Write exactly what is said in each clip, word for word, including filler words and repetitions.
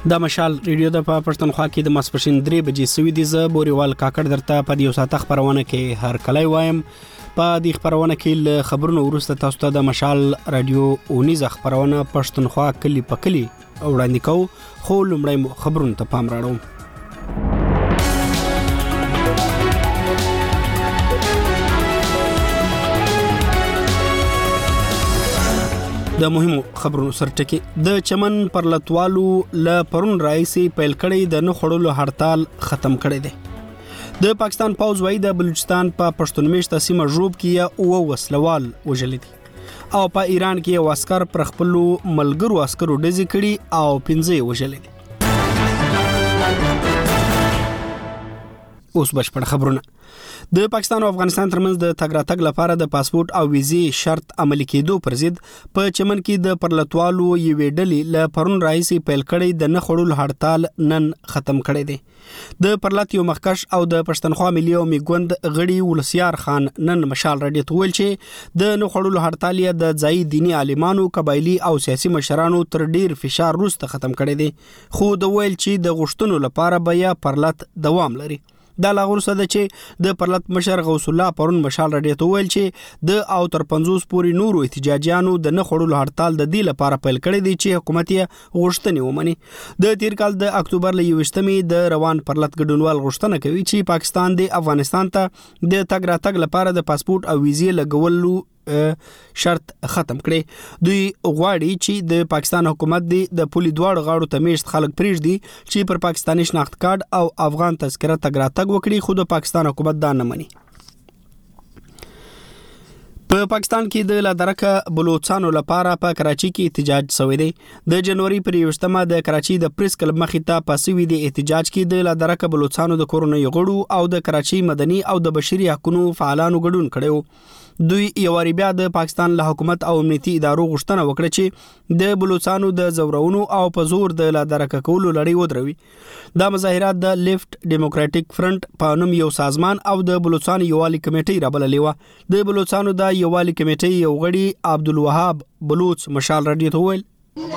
د مشال ریډیو د پښتونخوا کې د ماسپښین درې بجې سوي دي. زه بوريوال کاکړ درته په یو ساعت خبرونه کې هر کله وایم. په دې خبرونه کې له خبرونو وروسته تاسو ته د مشال رادیو اونیزه خبرونه پښتونخوا کلی په کلی وړاندې کوو. خو لومړی خبرونه ته پام راړو. د مهمو خبرونو سرټکی د چمن پر لټوالو ل پرون رئیسي پیل کړي د نه خړلو هړتال ختم کړي دي. د پاکستان پوز وای د بلوچستان په پښتونمیشت سیمه ژوب کې او وسلوال وجلې دي او په ایران کې یو عسكر پر خپل ملګرو عسکرو ډزې کړي او پنځه وجلې دي. اوس بشپړ خبرونه. د پاکستان او افغانستان ترمنځ د تګ راتګ لپاره د پاسپورت او ویزې شرط عملي کېدو پر ضد په چمن کې د پرلطوالو یوې ډلې ل پرون رئیسي پیل کړي د نه خړول هړتال نن ختم کړي دي. د پرلط یو مخکش او د پښتونخوا ملي او میګوند غړي ولسیار خان نن مشال رډي تول چې د نه خړول هړتال د ځای دینی عالمانو قبایلی او سیاسي مشرانو تر ډیر فشار وروسته ختم کړي دي. خو د ویل چې د غشتونو لپاره بیا پرلط دوام لري. دا لاغور سده چې د پرلط مشر غوث الله پرون مشال رډي ته ویل چې د او تر پنځوس پوري نورو احتجاجیانو د نه خړولو هړتال د دې لپاره پیل کړی دی چې حکومت یې غوښتنې ومني. د تیر کال د اکتوبر ل یوشتمې د روان پرلط ګډونوال غوښتنه کوي چې پاکستان د افغانستان ته د تګ راتګ لپاره د پاسپورت او ویزې لګولو شرط ختم کړي. دوی غواړي چې د پاکستان حکومت د پولي دواړو غاړو ته میشت خلک پریږدي چې پر پاکستاني شناخت کارت او افغان تذکره تګ راتګ وکړي. خو د پاکستان حکومت دا نه مني. په پاکستان کې د لادرکه بلوچستانو لپاره په کراچي کې احتجاج شوی دی. د جنوري پر یوشتمه د کراچي د پریس کلب مخې ته پاسوي د احتجاج کې د لادرکه بلوچستانو د کورونو غړو او د کراچي مدني او د بشري حقوقو فعالانو ګډون کړو. دوی یواري بیا د پاکستان له حکومت او امنیتي ادارو غوښتنه وکړه چې د بلوچستانو د زورونو او په زور د لادرکه کولو لړۍ ودروي. دا مظاهرات د لیفت ډیموکراټک فرنٹ په نوم یو سازمان او د بلوچستان یووالي کمیټې رابللې و. د بلوچستانو د یووالي کمیټې یو غړي عبدالوهاب بلوچ مشال رډي ته ویل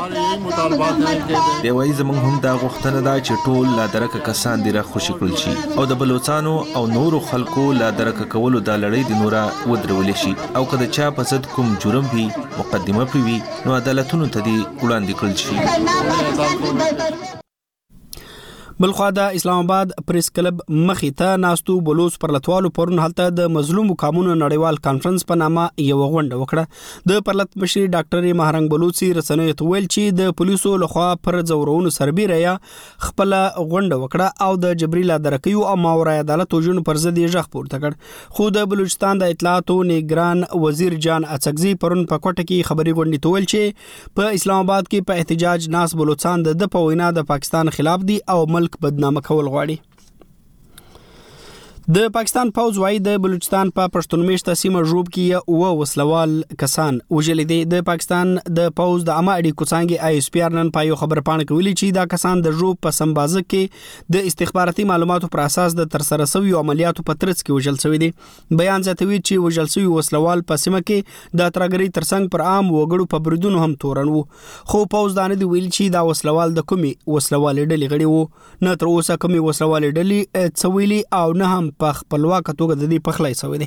دی وایي زموږ هم دا غوښتنه ده چې ټول لا درکه کسان دې را خوشي کړل شي او د بلوچستانو او نورو خلکو لا درکه کولو د لړۍ د نوره ودرول شي او کله چا په ضد کوم جرم وي مقدمه پوي نو عدالتونو ته دې وړاندې کړل شي. بلخوا د اسلام آباد پریس کلب مخې ته ناستو بلوچ پرلطوالو پرون هلته د مظلوم قومونو نړیوال کانفرنس په نامه یو غونډه وکړه. د پرلط مشر ډاکټر مهرنګ بلوچي رسنیو ته ویل چې د پولیسو لخوا پر زورونو سربیره یا خپل غونډه وکړه او د جبري لادرکیو او ماورای عدالت وجون پر ضد یې ژغ پورته کړ. خو د بلوچستان د اطلاعاتو نگران وزیر جان اڅکزي پرون په کوټه کې خبري غونډه ته ویل چې په اسلام آباد کې په احتجاج ناس بلوچستان د په وینا د پاکستان خلاف دي او ملک بدنامه کول غواړي. د پاکستان پوز وای د بلوچستان په پښتونمیشت سیمه ژوب کې او وسلوال کسان وجلې دي. د پاکستان د پوز د عامه اړیکو څنګه آی اس پی آر نن په یو خبر پاڼه کې ویلي چې دا کسان د ژوب په سمبازه کې د استخباراتي معلوماتو پر اساس د تر سره شوی عملیاتو په ترڅ کې وجل شوی دي. بیان زیاتوي چې وجل شوی وسلوال په سیمه کې د ترګری ترڅنګ پر عام وګړو په بریدونو هم تورن وو. خو پوز دانه دی ویل چې دا وسلوال د کومي وسلوال ډلې غړي وو. نه تر اوسه کومي وسلوال ډلې څویلي او نه هم په خپلواک توګه د دې پخلای شوی دی.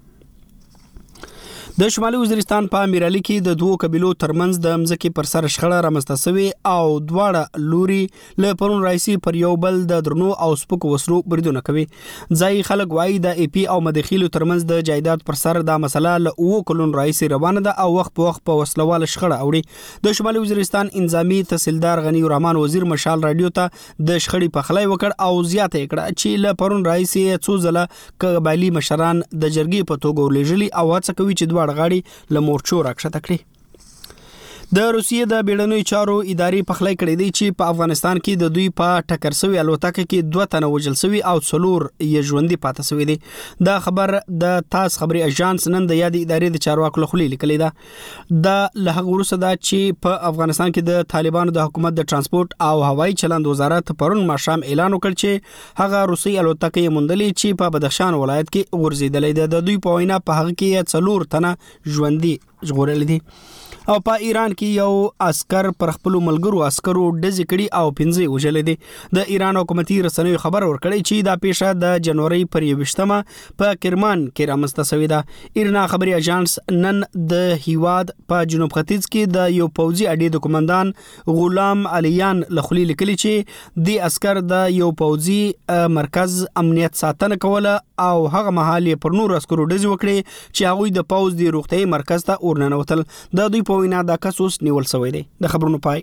د شمالي وزیرستان په امیرعلی کې د دوو قبیلو ترمنځ د مځکې پر سر شخړه رامنځته شوې او دواړه لوري له پرون رئیسي پر یو بل د درنو او سپکو وسلو بریدونه کوي. ځای خلک وایي د ای پی او مداخلو ترمنځ د جایداد پر سر دا مسله له او کلون رئیسي روانه ده او وخت په وخت په وسلوال شخړه اوړي. د شمالي وزیرستان انضامي تحصیلدار غنی الرحمن وزیر مشال رادیو ته د شخړې په خلای وکړ او زیاته کړه چې له پرون رئیسي څو ځله قبایلی مشران د جرګې په توګه ولېږلي او هڅه کوي چې دواړه غاړي له مورچو راکښته کړي. د روسیې د بیړنیو چارو ادارې پخلی کړی دی چې په افغانستان کې د دوی په ټکر سوي الوتکه کې دوه تنه وژل سوي او څلور یې ژوندي پاتې سوي دي. دا خبر د تاس خبري اژانس نن د یادې ادارې د چارواکو له خولې لیکلی ده. د له هغه وروسته دا چې په افغانستان کې د طالبانو د حکومت د ترانسپورت او هوایي چلند وزارت پرون ماښام اعلان وکړ چې هغه روسي الوتکه یې موندلې چې په بدخشان ولایت کې غورځېدلې ده. د دوی په وینا په هغه کې څلور تنه ژوندي ژغورل دي. او په ایران کې یو عسكر پر خپل ملګرو عسکرو ډزې کړي او پنځه وژل دي. د ایران حکومتي رسنیو خبر ورکړی چې دا پیښه د جنوري پر یوشتمه په کرمان کې رامنځته شوې ده. ایرنا خبري اژانس نن د هیواد په جنوب ختیځ کې د یو پوځي اډې د کمانډان غلام علیان لخلی لیکلي چې د عسكر د یو پوځي مرکز امنیت ساتنه کوله او هغه مهال پر نور عسکرو ډزې وکړي چې هغه د پوځ د روغتي مرکز ته ورننوتل. د دوی په وینا دا کس اوس نیول شوی دی. د خبرونو پای.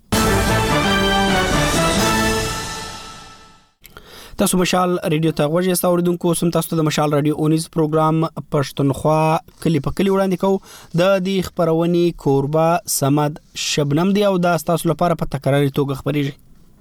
تاسو مشال ریډیو ته غوږی اوریدونکو، سم تاسو د مشال رادیو اونیز پروګرام پښتونخوا کلی په کلی وړاندې کوو. د دې خبرونې کوربه سمد شبنم دی او دا تاسو لپاره په تکراري توګه خبرېږي.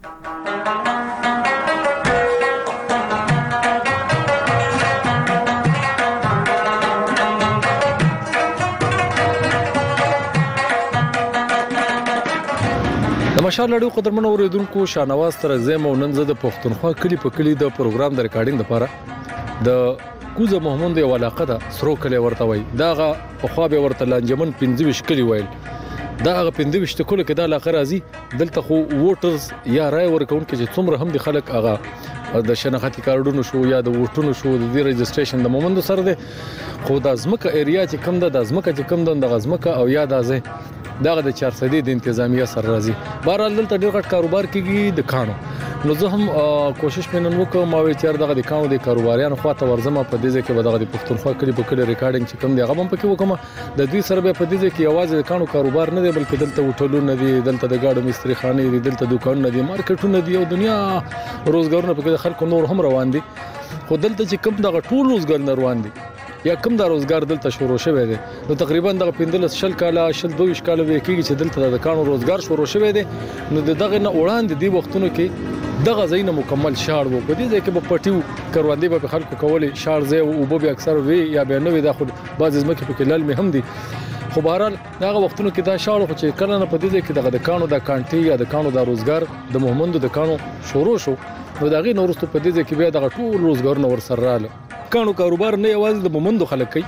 مشال لړو قدرمن اوریدونکو، شانواز تر زم او نن زه د پښتونخوا کلی په کلی د پروګرام د ریکارډینګ لپاره د کوزه محمود یو علاقه ده سرو کلی ورته وای. داغه په خوا به ورته لنجمن پنځه ویشت کلی وایل. دا هغه پنځه ویشت کلی کې د علاقه راځي. دلته خو ووټرز یا رای ورکون کې چې څومره هم د خلک هغه د شناختی کارډونو شو یا د ووټونو شو د ریجستریشن د مومند سره ده. خو د ازمکه ایریا چې کم ده د ازمکه چې کم ده د ازمکه او یا د ازه دغه د چار سدي د انتظامیه سره راځي. بهرحال دلته ډېر غټ کاروبار کیږي د کانو. نو زه هم کوشش پینن وکم ما وی چیر دغه د کانو د کاروباریانو خواته ورزمه په دې ځکه به دغه د پښتونخوا کلی په کلی ریکارډینګ چې کوم دی هغه هم پکې وکم. د دوی سره به په دې ځکه یوازې د کانو کاروبار نه دی بلکې دلته هوټلونه دي، دلته د گاډو مستری خانې دي، دلته دکانونه دي، مارکیټونه دي او دنیا روزګارونه پکې خلکو نور هم روان دي. خو دلته چې کوم دغه ټول روزګار نه روان دي یا کوم د روزګار دلته شروع شوی دی. نو تقریبا د پندلس شل کاله شل دوه کاله وکیږي چې دلته د کانو روزګار شروع شوی دی. نو دغه نه وړاندې دی وختونو کې دغه زینه مکمل شاړ وو. په دې ځای کې په پټیو کروندې به خلکو کولې شاړ ځای او به اکثر وی یا به نوې د خود بعض ځمکې په کې لال مهم دي. خو بهرحال دغه وختونو کې دا شاړ خو چې کله نه په دې ځای کې دغه د کانو د کانټي یا د کانو د روزګار د محمد د کانو شروع شو. نو دغه نورستو په دې ځای کې بیا دغه ټول روزګارونه ورسره رااله. کانو کاروبار نه یوازې د مومندو خلک کوي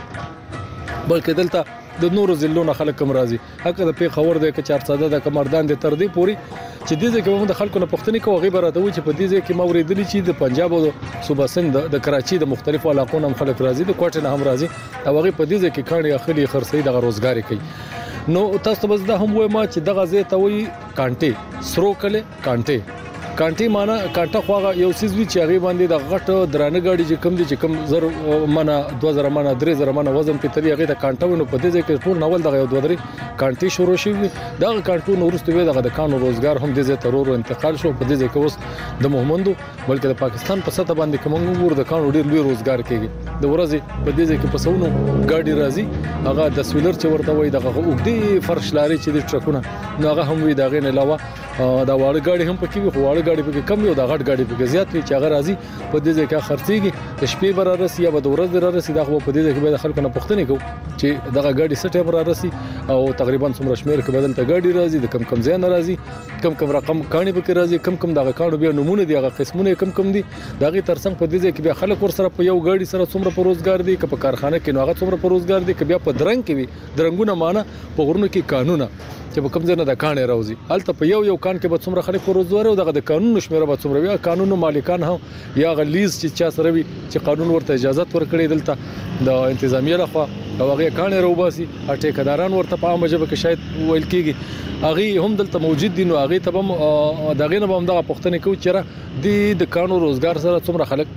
بلکې دلته د نورو ضلعونو خلک هم راځي. هغه د پیښور د چار ساده د کمردان د تر دې پوري چې دې ځکه موږ د خلکو نه پښتني کوو غیبه راته و چې په دې ځکه ما ورېدلی چې د پنجاب او صوبه سند د کراچي د مختلفو علاقو نه خلک راځي، د کوټه نه هم راځي او هغه په دې ځکه کاني اخلي خرڅي د روزګار کوي. نو تاسو بس دا هم وای ما چې دغه ځای ته وي کانټي سرو کله کانټي کانټي معنا کانټه خواغه یو سیز وی چې هغه باندې د غټ درانه گاډي چې کم دي چې کم زر منه دوه زره منه درې زره منه وزن په تری هغه د کانټو نو په دې کې ټول نول دغه دوه درې کانټي شروع شي. دغه کانټو نو ورسته وی دغه د کانو روزګار هم د دې ترور انتقال شو. په دې کې اوس د محمدو بلکې د پاکستان په سطح باندې کوم ور د کانو ډیر لوی روزګار کوي. د ورځې په دې کې په سونو گاډي راځي هغه د سویلر چې ورته وای دغه وګړي فرش لاري چې د ټرکونه نو هغه هم وی دغه نه علاوه دا واړه گاډي هم پکې وي. خو واړه گاډي پکې کم یو دا غټ گاډي پکې زیات وي چې هغه راځي په دې ځای کې خرڅيږي. د شپې بر راسي یا د ورځې را راسي دا خو په دې ځای کې د خلکو نه پښتني کو چې دغه گاډي سټه بر راسي او تقریبا څومره شمیر کې بدلته گاډي راځي د کم کم ځای نه راځي کم کم رقم کاني پکې راځي کم کم دغه کانو بیا نمونه دي هغه قسمونه کم کم دي. دغه ترڅنګ په دې ځای کې بیا خلک ور سره په یو گاډي سره څومره په روزګار دي که په کارخانه کې نو هغه څومره په روزګار دي که بیا په درنګ کې وي درنګونه معنا په غرونو کې قانونه چې په کوم ځای نه د کانې راوځي الته په یو یو کان کې به څومره خلک په روزګار او دغه د قانون شمیره به څومره وي. قانون مالکان هم یا غلیز چې چا سره وي چې قانون ورته اجازه ورکړي دلته د انتظامیه لخوا او هغه کانې راوباسي ټیکداران ورته په عامه ژبه کې شاید ویل کیږي هغه هم دلته موجود دي. نو هغه ته هم دغه نه هم دغه پښتنې کوي چې د قانون روزګار سره څومره خلک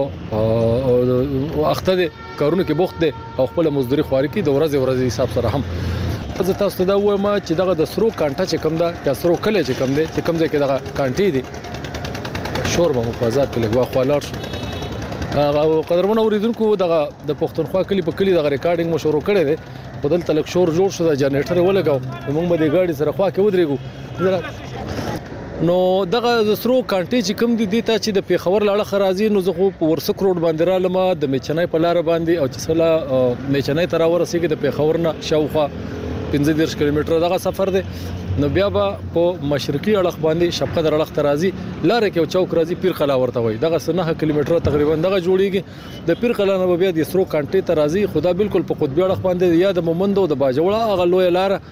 په اخته دي کارونه کې بوخت دي او خپل مزدوري خواري کې د ورځې ورځې حساب سره هم. زه تاسو ته دا وایم چې دغه د سرو کانټه چې کوم ده یا سرو کله چې کوم ده چې کوم ځای کې دغه کانټي دي شور به مفازات کې لګوا خالار شو. هغه قدرمن اوریدونکو دغه د پښتونخوا کلی په کلی دغه ریکارډینګ مو شروع کړی دی. په دلته لک شور جوړ شو د جنریټر ولګاو موږ به د ګاډي سره خوا کې ودرېګو. نو دغه د سرو کانټي چې کوم دي د ته چې د پیښور لاړه خرازي نو زه خو په ورسک روډ باندې را لمه د میچنای په لار باندې او چې سلا میچنای تر ورسېږي د پیښور نه شاوخوا پنځه دیرش کیلومتره دغه سفر دی. نو بیا به په مشرقي اړخ باندې شپقه در اړخ ترازی لار کې چوک راځي پیر قلا ورته وای دغه نه کیلومتره تقریبا دغه جوړیږي. د پیر قلا نه بیا د سرو کانټي ترازی خدا بالکل په قطبی اړخ باندې یا د مومندو د باجوړه هغه لوی لار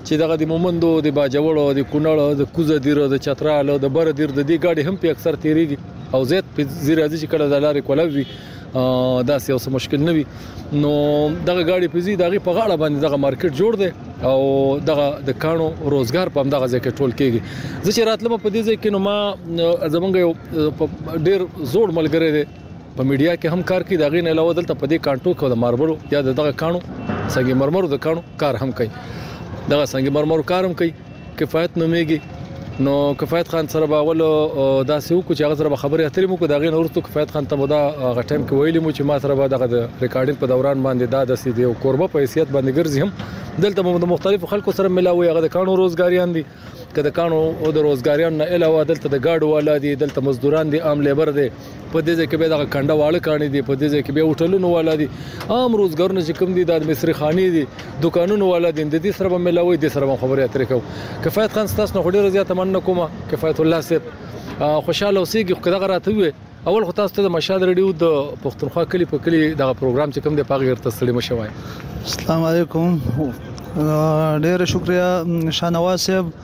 چې دغه د مومندو د باجوړو د کونړ د کوزه دیر د چترال د بر دیر د دې گاډي هم په اکثر تیریږي او زیات په زیراځي چې کله د لارې کولوي دا سه اوس مشکل نه وي نو دغه گاډي په زی دغه په غاړه باندې دغه مارکیټ جوړ دی او دغه د کانو روزګار په دغه ځای کې ټول کېږي زه چې راتلم په دې ځای کې نو ما زمونږ یو ډیر زوړ ملګری دی په میډیا کې هم کار کوي دغه نه علاوه دلته په دې کانټو کې د ماربلو یا دغه کانو سنگ مرمرو د کانو کار هم کوي دغه سنگ مرمرو کار هم کوي کفایت نومېږي نو کفایت خان سره باول دا سیو کو چې هغه سره خبرې اترې مو کو دغه نورته کفایت خان ته مو دا غټم کې ویلې مو چې ما سره دغه د ریکارډینګ په دوران باندې دا د سیدي او قربه په حیثیت باندې ګرځي هم دلته مو د مختلفو خلکو سره ملاوي هغه د کانو روزګاریان دي کله کانو او د روزګاریان نه علاوه دلته د گاډو والا دي دلته مزدوران دي عام لیبر دي په دې ځکه به دغه کنده واړه کانی دي په دې ځکه به هوټلونو والا دي عام روزګارونه چې کوم دي د مصری خاني دي دکانونو والا دي د دې سره ملاوي دي سره خبرې اترې کو کفایت خان ستاسو نه ډیره زیاته مننه کوم کفایت الله صاحب خوشاله اوسېږي خو دغه راته وي اول خو تاسو ته د مشاد ریډیو د پښتونخوا کلی په کلی دغه پروګرام چې کوم دی پاغه ورته ستړي مشوي السلام علیکم ډیره شکریا شانواز صاحب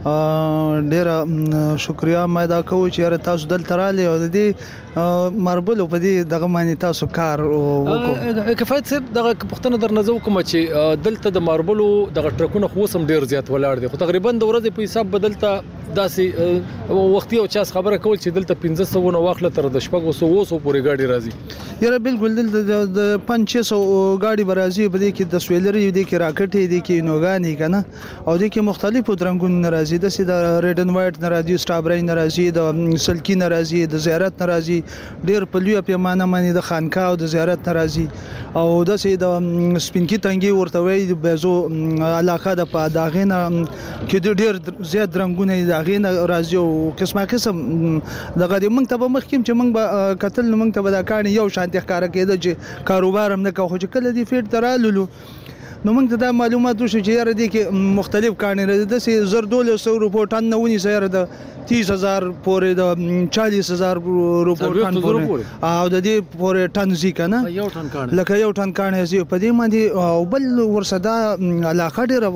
ډیره شکریا ما دا کوم چې تاسو دلته رالی او د دې ماربلو په دې دغه باندې تاسو کار وکړو کفایت صاحب دغه پښتنه درنځو کوم چې دلته د ماربلو دغه ټرکونه خو سم ډیر زیات ولاړ دي خو تقریبا د ورځې په حساب بدلته داسې وختي او چاس خبره کول چې دلته پنځه سوه نو واخله تر د شپږ سوه سو پورې گاډي راځي یاره بالکل دلته د پنځه سوه گاډي برازي په دې کې د سویلري دې کې راکټي دې کې نوګانی کنه او دې کې مختلفو درنګونو راځي د سید ریډ ان وایټ ناراضي سټابرای ناراضي د سلکی ناراضي د زیارت ناراضي ډیر په لوی پیمانه باندې د خانقاه او د زیارت ناراضي او د سید سپینکی تنګي ورته وي د بيزو علاقه د پاداغینه کې ډیر زیات درنګونه داغینه راځي او قسمه قسم دغه موږ ته به مخکیم چې موږ به قتل موږ ته به دا کار یو شانتي ښکارا کېده چې کاروبار هم نه کوي چې کله دی فیټ ترالو نو موږ ته دا معلومات وشو چې یاره دي کې مختلف کانې راځي د سي زر دولس سو روپو ټن نه ونی سره د تیس هزار پورې د چالیس هزار روپو ټن پورې او د دې پورې ټن زی کنه یو ټن کانې لکه یو ټن کانې زی په دې باندې او بل ورسدا علاقه ډیره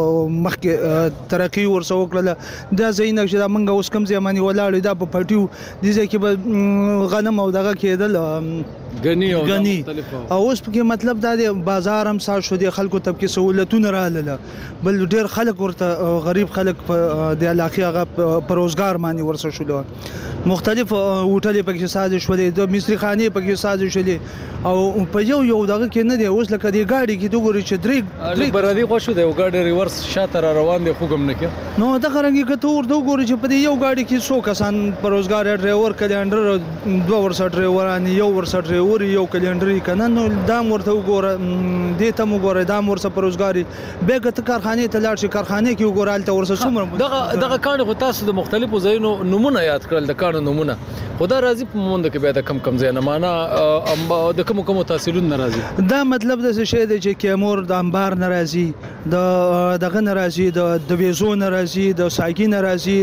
مخکې ترقی ورسو کړل دا زینک چې دا موږ اوس کم ځماني ولاړ دا په پټیو دي چې به غنم او دغه کېدل غنی او غنی او اوس په مطلب دا دی بازار هم سار شو دي خلکو طبقه سہولتونه رااله بل ډیر خلک ورته غریب خلک په د علاقې هغه پروزګار باندې ورسره شول مختلف هوټلې پکې ساز شولې د مصری خاني پکې ساز شولې او په یو یو دغه کې نه دی اوس لکه دی گاډي کې دوه چې درې درې برادي خو شو دی گاډي ریورس شاته را روان دی خو کوم نه کې نو دغه رنګ کې ته ورته ګوري چې په یو گاډي کې څو کسان پروزګار ډرایور کلندر دوه ورسره ډرایوران یو ورسره ډرایور یو کلندر کنه نو دا ورته وګوره دې ته وګوره دا ورسره پروزګاری بیګه ته کارخانه ته لاړ شي کارخانه کې وګورال ته ورسره څومره دغه دغه کان خو تاسو د مختلفو ځایونو نمونه یاد کړل د کان نمونه خدا راضي په موند کې به د کم کم ځای نه معنا د کوم کوم تحصیلون ناراضي دا مطلب د څه شی دی چې کیمور د انبار ناراضي د دغه ناراضي د د ویزو ناراضي د ساګي ناراضي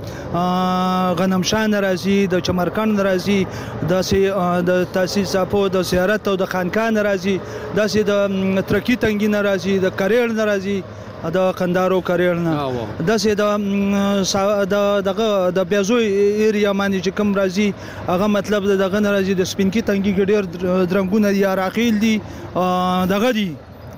د غنمشان ناراضي د چمرکان ناراضي د سي د تاسیس په د زیارت او د خانقاه ناراضي د سي د ترکی تنګي ناراضي د کریړ ناراضي د قندارو کریړ نه د سي د دغه د بیازو ایریا باندې چې کوم راځي هغه مطلب دغه ناراضي د سپینکی تنګي ګډیر درنګونه یا راخیل دي دغه دي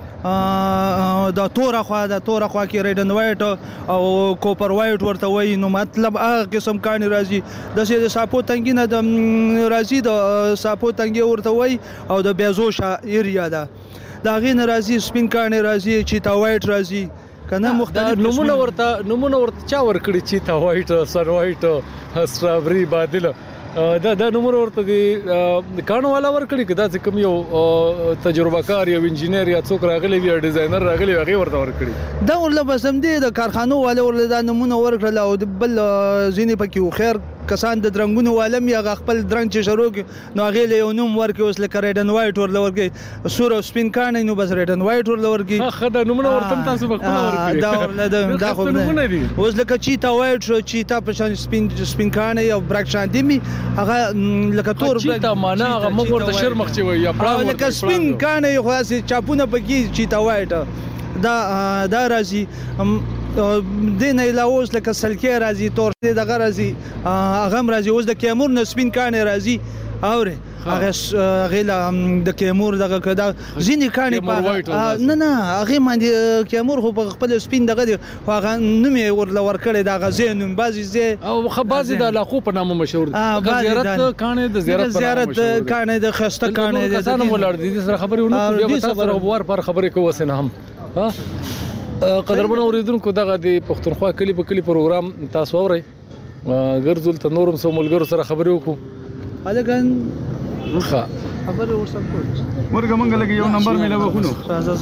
دا تور خو دا تور خو کې ریډ ان وایټ او کوپر وایټ ورته وای نو مطلب هغه قسم کانی راځي د سي د ساپو تنګي نه د راځي د ساپو تنګي ورته وای او د بیازو شا ایریا ده دا غي ناراضي سپین کانی راځي چې تا وایټ راځي کنه مختلف نمونه ورته نمونه ورته چا ور کړی چې تا وایټ سر وایټ سترابري بادل دا دا نمونه ورته دي کانو والا ور کړی کدا چې کوم یو تجربه کار یو انجینر یا څوک راغلی وی ډیزاینر راغلی هغه ورته ور کړی دا ورله بسم دي د کارخانو والا ورله دا نمونه ور کړل او بل زینې پکې خیر کسان د درنګونو عالم یا خپل درنګ چې شروع کې نو هغه له یو نوم ورکې اوس لکه ریډ ان وایټ ور لورګي سور او سپین کانې نو بس ریډ ان وایټ ور لورګي خدای نومونه ورته تاسو په خپل ورکړي دا ورله دا خو نومونه دي اوس لکه چیتا وایټ شو چیتا په شان سپین سپین کانې او برک شان دی می هغه لکه تور چیتا معنا هغه موږ ورته شرمخ چې وي یا پړاو لکه سپین کانې خو اسې چاپونه پکې چیتا وایټ دا دا راځي دین علاوه اوس لکه سلکې راځي تور دغه راځي هغه راځي اوس د کیمور نه سپین کانې راځي اوري هغه غیلا د کیمور دغه کدا ځینې کانې نه نه هغه باندې کیمور خو په خپل سپین دغه دی هغه نومې ورل ورکړي دا غزینوم بازي زی او خبازي د علاقو په نامه مشهور دي زیارت کانې د زیارت په نامه زیارت کانې د خسته کانې د ځان ولر دي سره خبرې ونه بیا تاسو ور پر خبرې کوو سن هم ها قدرمن اوریدونکو دغه د پښتونخوا کلی په کلی پروګرام تاسو اورئ ګرځول ته نورم سو ملګرو سره خبرې وکړو الګن ښه خبرې ورسره کوم ورګه مونږ لګي یو نمبر مې لږه خونو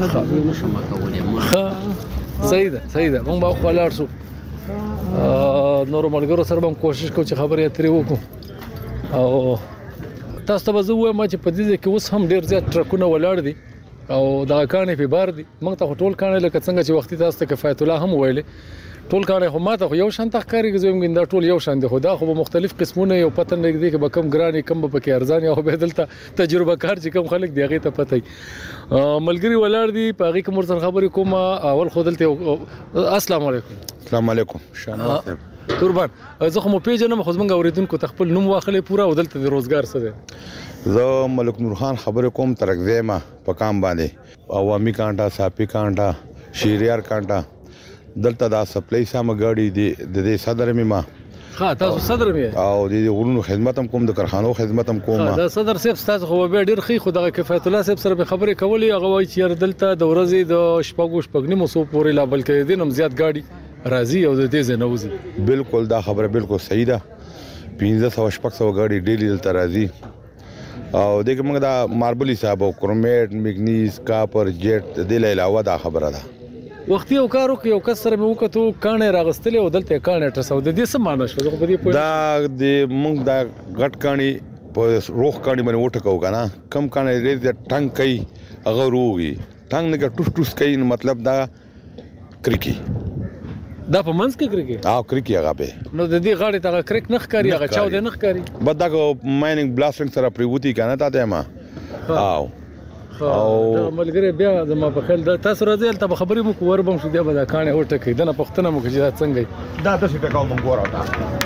ښه صحیح ده صحیح ده مونږ به خلاص شو نور ملګرو سره هم کوشش کوو چې خبرې اترې وکړو او تاسو ته به زه وایم چې په دې کې اوس هم ډېر زیات ټرکونه ولاړ دي او دا کانې په بار دي موږ ته ټول کانې لکه څنګه چې وختي تاسو ته کفایت الله هم ویلې ټول کانې هم ماته یو شان تخکاری کوم دا ټول یو شان دي خو دا خو مختلف قسمونه یو پتن لګي کې به کم ګراني کم به کې ارزان او به دلته تجربه کار چې کم خلک دی هغه ته پته ملګری ولاړ دي په هغه کوم سره خبرې کوم اول خو دلته السلام علیکم السلام علیکم شانه قربان زه خو مو پیژنم خو زمونږ اوریدونکو خپل نوم واخلې پورا او دلته د روزګار څه دی زه ملک نور خان خبرې کوم ترکزیما په کام باندې عوامي کانټا صافي کانټا شیریار کانټا دلته دا سپلای سم غاډي دي د دې صدر می ما ها تاسو صدر می او د غرونو خدمت هم کوم د کارخانو خدمت هم کوم دا صدر صاحب تاسو خو به ډیر خي خو د کفایت الله صاحب سره خبرې کولې هغه وایي چې دلته د ورځې د شپږو شپږ نیمو سو پورې لا بلکې دینم زیات غاډي راځي او د دې زنوزي بالکل دا خبره بالکل صحیح ده پنځه سو شپږ سو غاډي ډیلی دلته راځي او دغه موږ دا ماربلی صاحب او کرومیټ میګنیز کاپر جیټ د دې علاوه دا خبره ده وختي یو کارو کې یو کس سره مې وکړو کانې راغستلې او دلته کانې ټسو د دې څه معنی شو په دې دا د موږ دا غټ کانې په روخ کانې باندې وټکو کنه کم کانې ریز ټنګ کوي هغه روغي ټنګ نه ټوس ټوس کوي مطلب دا کریکی دا په منځ کې کریکی او کریکی هغه به نو د دې غاړې ته کریک نخ کاری هغه چاو دې نخ کاری بد دا مایننګ بلاستینګ سره پریوتی کنه تا ته ما او او ملګری بیا زما په خیال دا تاسو راځي ته خبرې مو کوور بم شو دی به دا کانې هټه کې دنه پښتنه مو کې دا څنګه دا د څه ټکاو مونږ ورا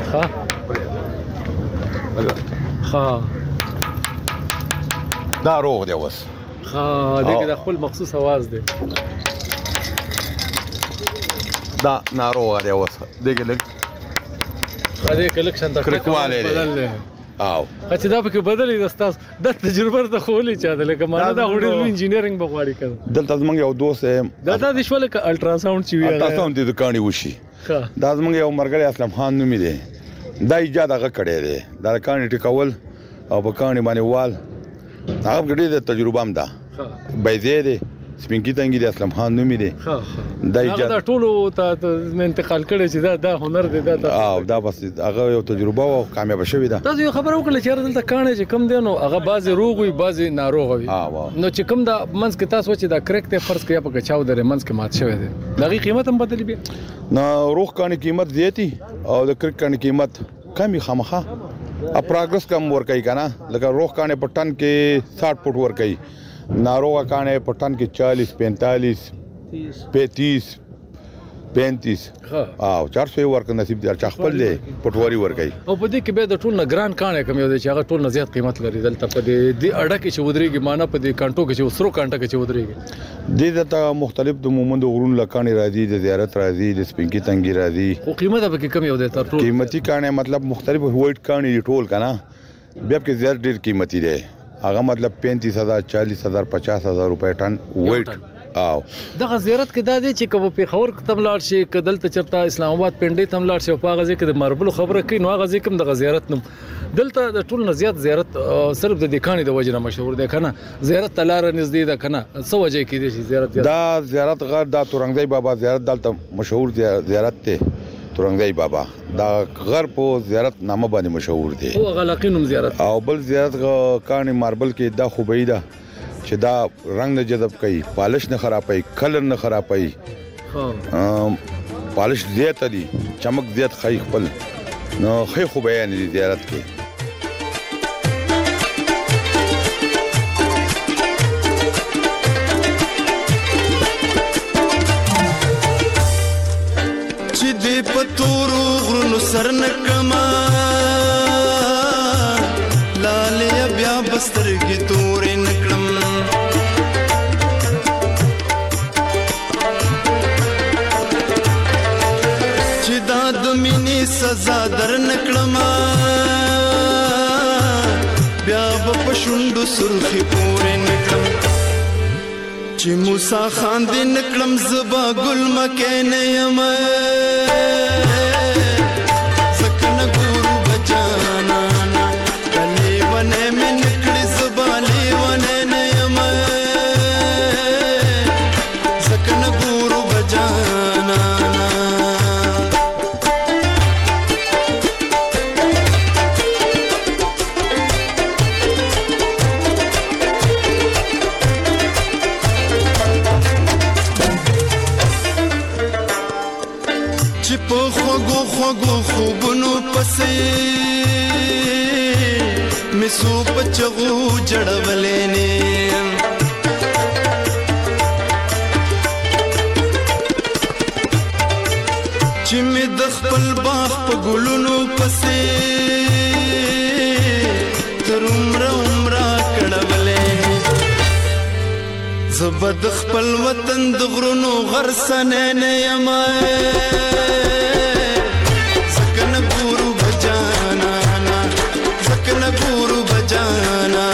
ها ها دا روغ دی وس ها دغه د خپل مخصوص आवाज دی دا ناروغ دی وس دغه لګ هغه کلکشن د کریکواله دی او چې دا پکې بدلې دستاس د تجربه ته خولې چا ده لکه مانه دا وړي انجینیرینګ بغواړي کړه دلته زمونږ یو دوست دا د دې شول ک الټرا ساوند چې وی الټرا د کانی وشي دا زمونږ یو مرګري اسلام خان نوم دی دا ایجاد هغه کړی دی دا کانی ټکول او په کانی باندې وال هغه ګډې د تجربه هم ده بيزه دی سپینکی تنګي د اسلام خان نوم دی ها دا ایجاد دا ټولو ته انتقال کړي چې دا د هنر دی دا او دا بس هغه یو تجربه او کامیاب شوی ده تاسو یو خبر وکړه چې دلته کانې چې کم دی نو هغه بعضي روغ وي بعضي ناروغ وي نو چې کم دا منځ کې تاسو چې دا کریک ته فرض کړئ په چاو درې منځ کې مات شوی دی دغه قیمت هم بدلی بیا نو روغ کانې قیمت زیاتی او د کریک کانې قیمت کمی خامخه ا پروګرس کم ور کوي کنه لکه روغ کانې په ټن کې ساठ فټ ور کوي ناروغ کانې په ټن کې چالیس پینتالیس پینتیس پینتیس او چار سو ورک نصیب دي چا خپل دی پټوري ور کوي او په دې کې به د ټول نگران کانې کم یو دی چې هغه ټول نه زیات قیمت لري دلته په دې اډه کې چې ودرېږي معنا په دې کانټو کې چې وسرو کانټه کې چې ودرېږي دې ته مختلف د مومند غرون لکانې راځي د زیارت راځي د سپینکی تنګي راځي او قیمت به کم یو دی تر ټول قیمتي کانې مطلب مختلف وایټ کانې ټول کنه بیا کې زیات ډیر قیمتي دی هغه مطلب پینتیس هزار چالیس هزار پچاس هزار روپے ټن ویټ او دغه زیارت کې دا دی چې کوم په خبر تم لاړ شي کدل ته چرته اسلام آباد پنډې تم لاړ شي او په غزي کې د ماربل خبره کوي نو غزي کوم د زیارت نوم دلته د ټول نه زیات زیارت صرف د دکانې د وجنه مشهور دی کنه زیارت تلار نږدې ده کنه څه وجه کې دی چې زیارت دا زیارت غر دا تورنګي بابا زیارت دلته مشهور زیارت ته تورنګزی بابا دا غر په زیارت نامه باندې مشهور دی او غلقینم زیارت او بل زیارت کانی ماربل کې دا خوبی ده چې دا رنگ نه جذب کوي پالش نه خرابوي کلر نه خرابوي ها پالش زیات دي چمک زیات خای خپل نو خې خو بیان دي زیارت کې چې دې پتورو غرونو سر نکما لالیا بیا بسترګې تورې نکړم چې دا د مینې سزا در نکړم بیا په شونډو سرخي پورې نکړم چې موسی خان دې نکړم زبا ګل مکه نه یم سکن ګورو بجانا کلی ونه مې نکړې زبا لیونه نه یم سکن ګورو بجانا خوږو خوبونو پسې مسو پچغو جړولې نه چې مې د خپل باغ په ګلونو پسې تر عمره عمره کړولې زبد خپل وطن د غرونو غرسنه نه یم ګورو بجانا سکن ګورو بجانا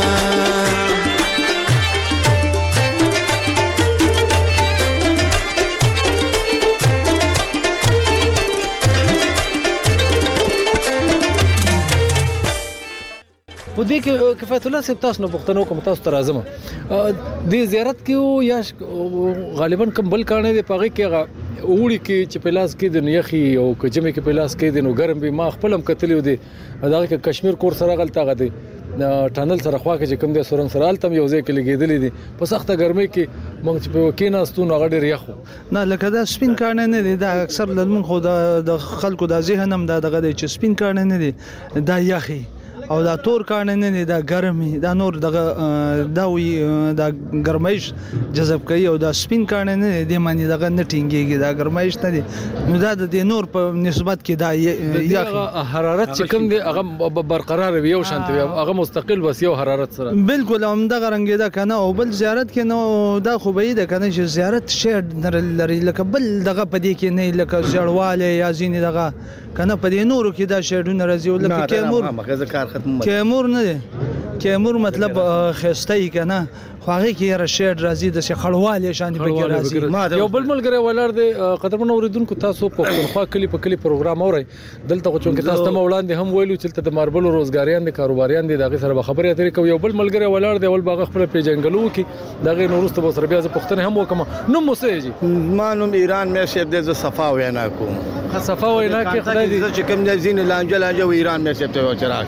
په دې کې کفایت الله صاحب تاسو نه پوښتنه کوم تاسو ته راځم د زیارت کې یا غالبا کوم بل کانه دی پغې کې وړي کې چې پلاس کې د یخي او کجمه کې پلاس کې د نو ګرم به ما خپلم کتلیو دي دا کې کشمیر کور سره غلطه غدي ټانل سره خوا کې کوم د سورنګ سره التم یو ځای کې لګیدلې دي په سخته ګرمۍ کې موږ چې په کیناستو نو غډې ریخو نه لکه دا سپین کارن نه دي دا اکثر لمن خو د خلکو د ذهن هم دا دغه چې سپین کارن نه دي دا یخي او دا تور کارن نه دي دا ګرمي دا نور دغه دا وی دا ګرمایش جذب کوي او دا سپین کارن نه دي معنی دغه نټینګيږي دا ګرمایش نه دي نو دا د نور په نسبت کې دا یخي حرارت چې کوم دي هغه برقرار وي او شانت وي هغه مستقل بس یو حرارت سره بالکل هم دغه رنګ دا کنه او بل زیارت کې نو دا خو به دا کنه چې زیارت شهر لري لکه بل دغه پدې کې نه لکه ځړواله یا زین دغه کنه پدې نورو کې دا شهرونه راځي لکه کیمور کیمور نه دی کیمور مطلب خستای کنه خو هغه کې را شهر راځي د خړواله شان په کې راځي یو بل ملګری ولر دی قدرمن اوریدونکو تاسو په خپل کلی په کلی پروګرام اوري دلته خو چې تاسو ته وړاندې هم ویلو چې د ماربل روزګاریان دي کاروباریان دي دغه سره خبرې اترې کوي یو بل ملګری ولر دی ول باغ خپل پیجنګلو کې دغه نورسته به سره بیا ز پښتنه هم وکم نو موسیجی مانوم ایران مې شپ د صفا وینا کوم صفا وینا کې خدای دې چې کوم د زین لانجه لانجه ایران مې شپ ته وچراغ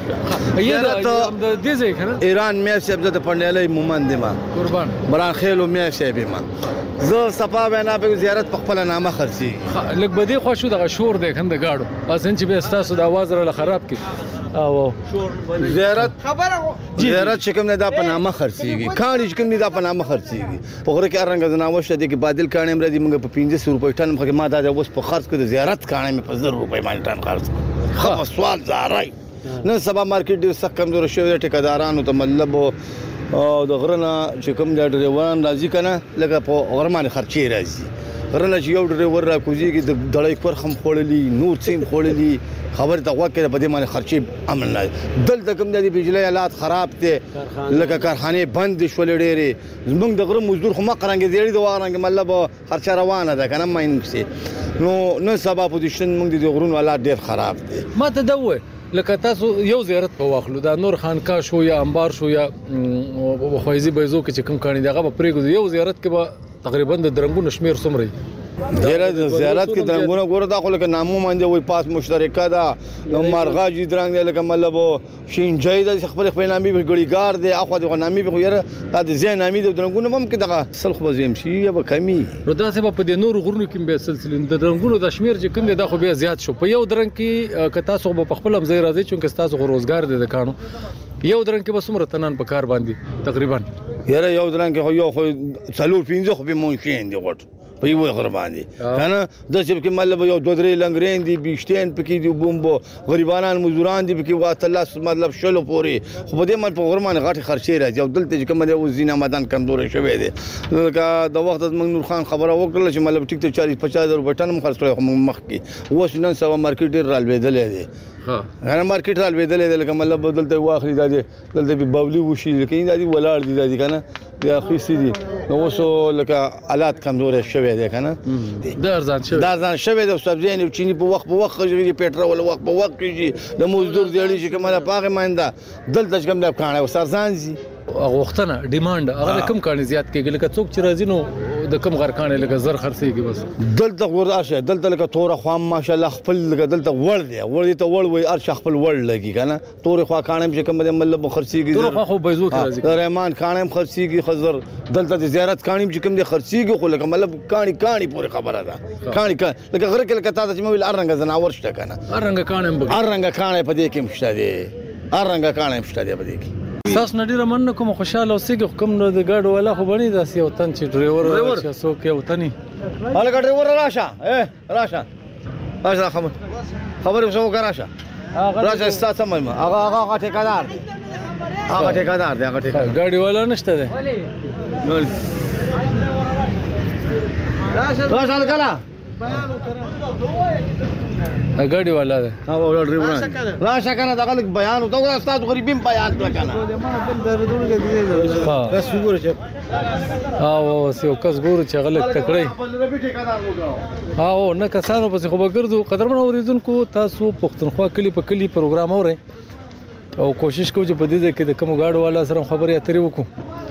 د دې ځای کنه ایران مې شپ د پندلې مومند ما قربان بران خېلو مې شپ ما زه صفا وینا په زیارت په خپل نامه خرسي لګ بدی خو شو دغه شور دی کنده گاډو اسن چې به تاسو د आवाज را خراب کی او زیارت خبره زیارت چې کوم نه دا په نامه خرسيږي کاڼي چې کوم نه دا په نامه خرسيږي په غره کې رنګ زناوه شته کې بادل کاڼي مرادي موږ په پنځه سو روپۍ ټن مخکې ما دا اوس په خرڅ کړ زیارت کاڼي مې په زر روپۍ باندې ټن خرڅ خو سوال زارای نن سبا مارکیټ ډیر سخت کمزور شوی ټیکادارانو ته مطلب او د غرنه چې کوم د ډریوران راځي کنه لکه په ورمانه خرچي راځي غرنه چې یو ډریور را کوزيږي د دړۍ پر خم خړلې نور سیم خړلې خبر ته وکړه په دې باندې خرچي عمل نه دلته کوم د بجلی آلات خراب دي لکه کارخانه بند شول ډېرې زمونږ د غره مزدور خو ما قرانګ زیړي د وارنګ مطلب خرچه روانه ده کنه ماین سي نو نو سبا پوزیشن موږ د غرونو آلات ډېر خراب دي ما ته دوه لکه تاسو یو زیارت په واخلو دا نور خانقاه شو یا انبار شو یا خوایزي بيزو کې کوم کاني دغه پرېګو یو زیارت کې به تقریبا د درنګونو شمیر سمري ډیره زیارت کې درنګونه ګوره دا خو لکه نامو باندې وای پاس مشترکه ده نو مرغا جی درنګ لکه مطلب شینجای د خپل خپل نامي ګړیګار دی اخو د نامي خو یره دا د زین نامي د درنګونه هم کې دغه سل خو زم شي یا به کمی نو دا سبب په دې نور غرونو کې به سلسله د درنګونو د شمیر چې کوم دی دا خو بیا زیات شو په یو درنګ کې ک تاسو په خپل ځای راځي چې تاسو غو روزګار دي د کانو یو درنګ کې به څومره تنان په کار باندې تقریبا یره یو درنګ کې خو یو خو څلور پنځه خو به مونږ دي غټ په یو غر باندې کنه د چې کې مطلب یو دوه درې لنګرین دي بیشتین پکې دي بومبو غریبانان مزدوران دي پکې واته الله مطلب شلو پوري خو به دې مل په غرمان غټي خرچې راځي او دلته چې کوم دی او زینا مدان کمزور شوی دی کا د وخت د نور خان خبره وکړه چې مطلب ټیک ته چالیس پچاس هزار روپۍ ټن خرڅ کړو مخ کې اوس نن سبا مارکیټ ډیر رالوېدل دی ها هغه مارکیټ رالوېدل دی لکه مطلب دلته واخلي دا دی دلته به بولی وشي لکه دا دی ولاړ دی دا دی کنه بیا خېسي دي نو اوس لکه حالات کمزور شوی دی کنه دا ارزان شوی دا ارزان شوی د سبزی نه چینی په وخت په وخت کې پېټرول وخت په وخت کې د مزدور دیړي چې کومه پاغه مانده دلته کوم د کانه وسرزان زی غوښتنه ډیماند هغه کم کانه زیات کېږي لکه څوک چې راځي نو د کم غرخانه لکه زر خرڅيږي بس دلته ورشه دلته لکه تور خو ماشاءالله خپل لکه دلته ور دی ور دی ته ور وي ار خپل ور لګي کنه تور خو کانه چې کوم د مطلب خرڅيږي تور خو بيزو کې راځي رحمان کانه خرڅيږي خزر دلته د زیارت کانه چې کوم د خرڅيږي خو لکه مطلب کاني کاني پوره خبره ده کاني لکه غره کې لکه تاسو چې مویل ارنګ زناور شته کنه ارنګ کانه ارنګ کانه په دې کې مشته دي ارنګ کانه مشته دي په دې کې تاسو نډیره من کوم خوشاله اوسېږي کوم نو د ګاډو والا خو بني داسې یو تن چې ډرایور راشه څوک یو تني هغه ډرایور راشه اے راشه راشه خبر خبر وسو راشه راشه ستاسو سمه هغه هغه ټیکادار هغه ټیکادار دی هغه ټیکادار ګاډي والا نشته دی راشه کلا ګاډي والا ده ها ولا ډرایور راشه کنه دا غلط بیان او دا تاسو غریبین بیان کړه کنه ها بس وګوره چې او سیو کس ګورو چې غلط تکړی او نه کسانو پس خو بګردو قدرمن اوریدونکو تاسو پښتونخوا کلی په کلی پروګرام اورئ او کوشش کوو چې په دې کې د کوم ګاډو والا سره خبرې اترې وکړو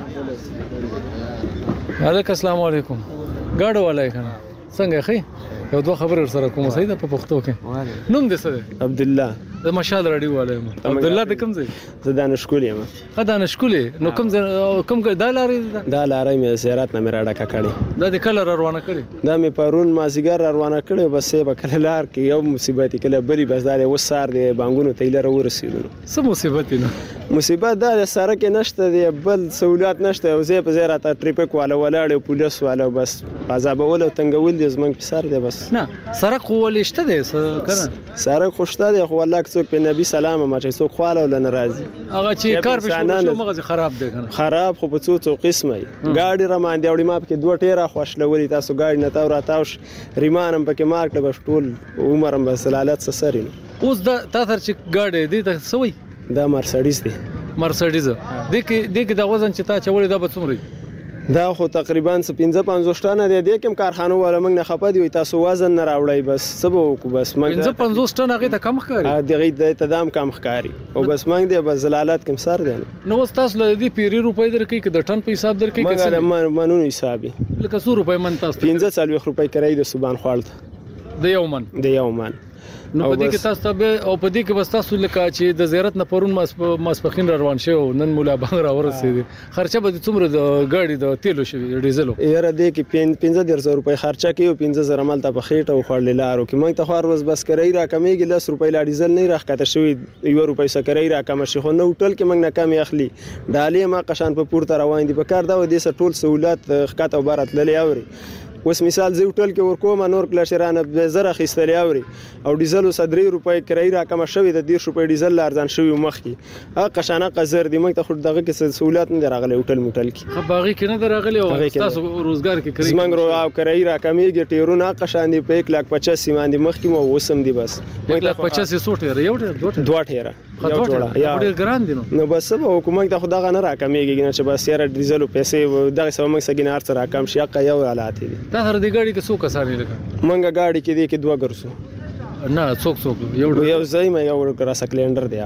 علیکم السلام علیکم ګاډو والا کنه څنګه خې یو دوه خبرې سره کوم صحیح ده په پښتو کې نوم دې څه دی عبد الله د مشال رادیو والے عبد الله د کوم ځای زه دانشکول یم ا دانشکولې نو کوم کوم دا لارې دا لارې مې زیارت نه مراډه کړې دا د کله روانه کړې دا مې پرون مازیګر روانه کړې بس به کله لار کې یو مصیبت کله بری بس دا وسار دی بانګونو تیلر ورسېدل څه مصیبت نه مصیبت دا سره کې نشته دی بل سہولت نشته او زه په زیارت ټریپک والا ولاړ پولیس والا بس عذاب ول تنګول دي زمنګ په سر دی بس نه سره قول شته دی کنه سره خوشته دی خو الله څوک په نبی سلام ما چې څوک خواله ولا ناراضي هغه چې کار به شو مغز خراب دی کنه خراب خو په څو څو قسمه ګاډي رمان دی وړي ما په دوه ټیره خوشلولي تاسو ګاډي نه تاو راتاوش ریمانم پکې مارک د ټول عمرم بس لالات سسرین اوس دا تاسو چې ګاډي دی ته سوي دا مرسډیز دی مرسډیز د کې د کې د وزن چې تا چوړې دا به څومره دا خو تقریبا پنځه پنځوس ټنه دی د کوم کارخانو ولا موږ نه خپه دی تاسو وزن نه راوړی بس سبو کو بس موږ پنځه پنځوس ټنه هغه ته کم ښکاري ا دغه د تدام کم ښکاري او بس موږ دی بس زلالات کم سر دی نو تاسو له دې پیری روپۍ درکې کې د ټن په حساب درکې کې څه منونو حسابي لکه څو روپۍ من تاسو پنځه څلوېښت روپۍ کرای د سبان خوړل د یو من د یو من نو په دې کې تاسو ته او په دې کې بس تاسو لکه چې د زیارت نه پرون ماسپخین روان شو نن مولا بنګ را ورسېدي خرچه به څومره د ګاډي د تیلو شوی ډیزلو یاره دې کې پنځه درې سوه روپۍ خرچه کوي او پنځه زره مال ته په خېټه وخړلې لارو کې موږ ته خو هر ورځ بس کرای را کمیږي لس روپۍ لا ډیزل نه راښکته شوی یو روپۍ سکرای را کم شي خو نو ټول کې موږ نه کم اخلي ډالې ما قشان په پورته روان دي په کار دا و دې ټول سہولت خکته وبارت للی اوري اوس مثال زه ټول کې ورکوم نور کلاشرانه به زره خستلی اوري او ډیزل صدرې روپۍ کرای را کم شوی د دې روپۍ ډیزل ارزان شوی مخ کې ا قشانه قزر دی موږ ته خو دغه کې سہولت نه راغلی هوټل موټل کې خو باغی کې نه راغلی او تاسو روزګار کې کوي زمنګ رو او کرای را کمیږي ټیرونه قشان دی په یک لاکھ پچاس باندې مخ کې مو وسم دی بس یک لاکھ پچاس سو ټیر یو ټیر دوه ټیر یو جوړه یا ډیر ګران دي نو بس به حکومت ته خدای نه را کمیږي نه چې بس یاره ډیزل پیسې دغه سم موږ سګینار سره کم شي اقا یو حالات دي دا هر دی ګاډي کې څو کسان لګا منګه ګاډي کې دی کې دوه ګرځو نه څوک څوک یو یو ځای مې یو ګرا سکلندر دی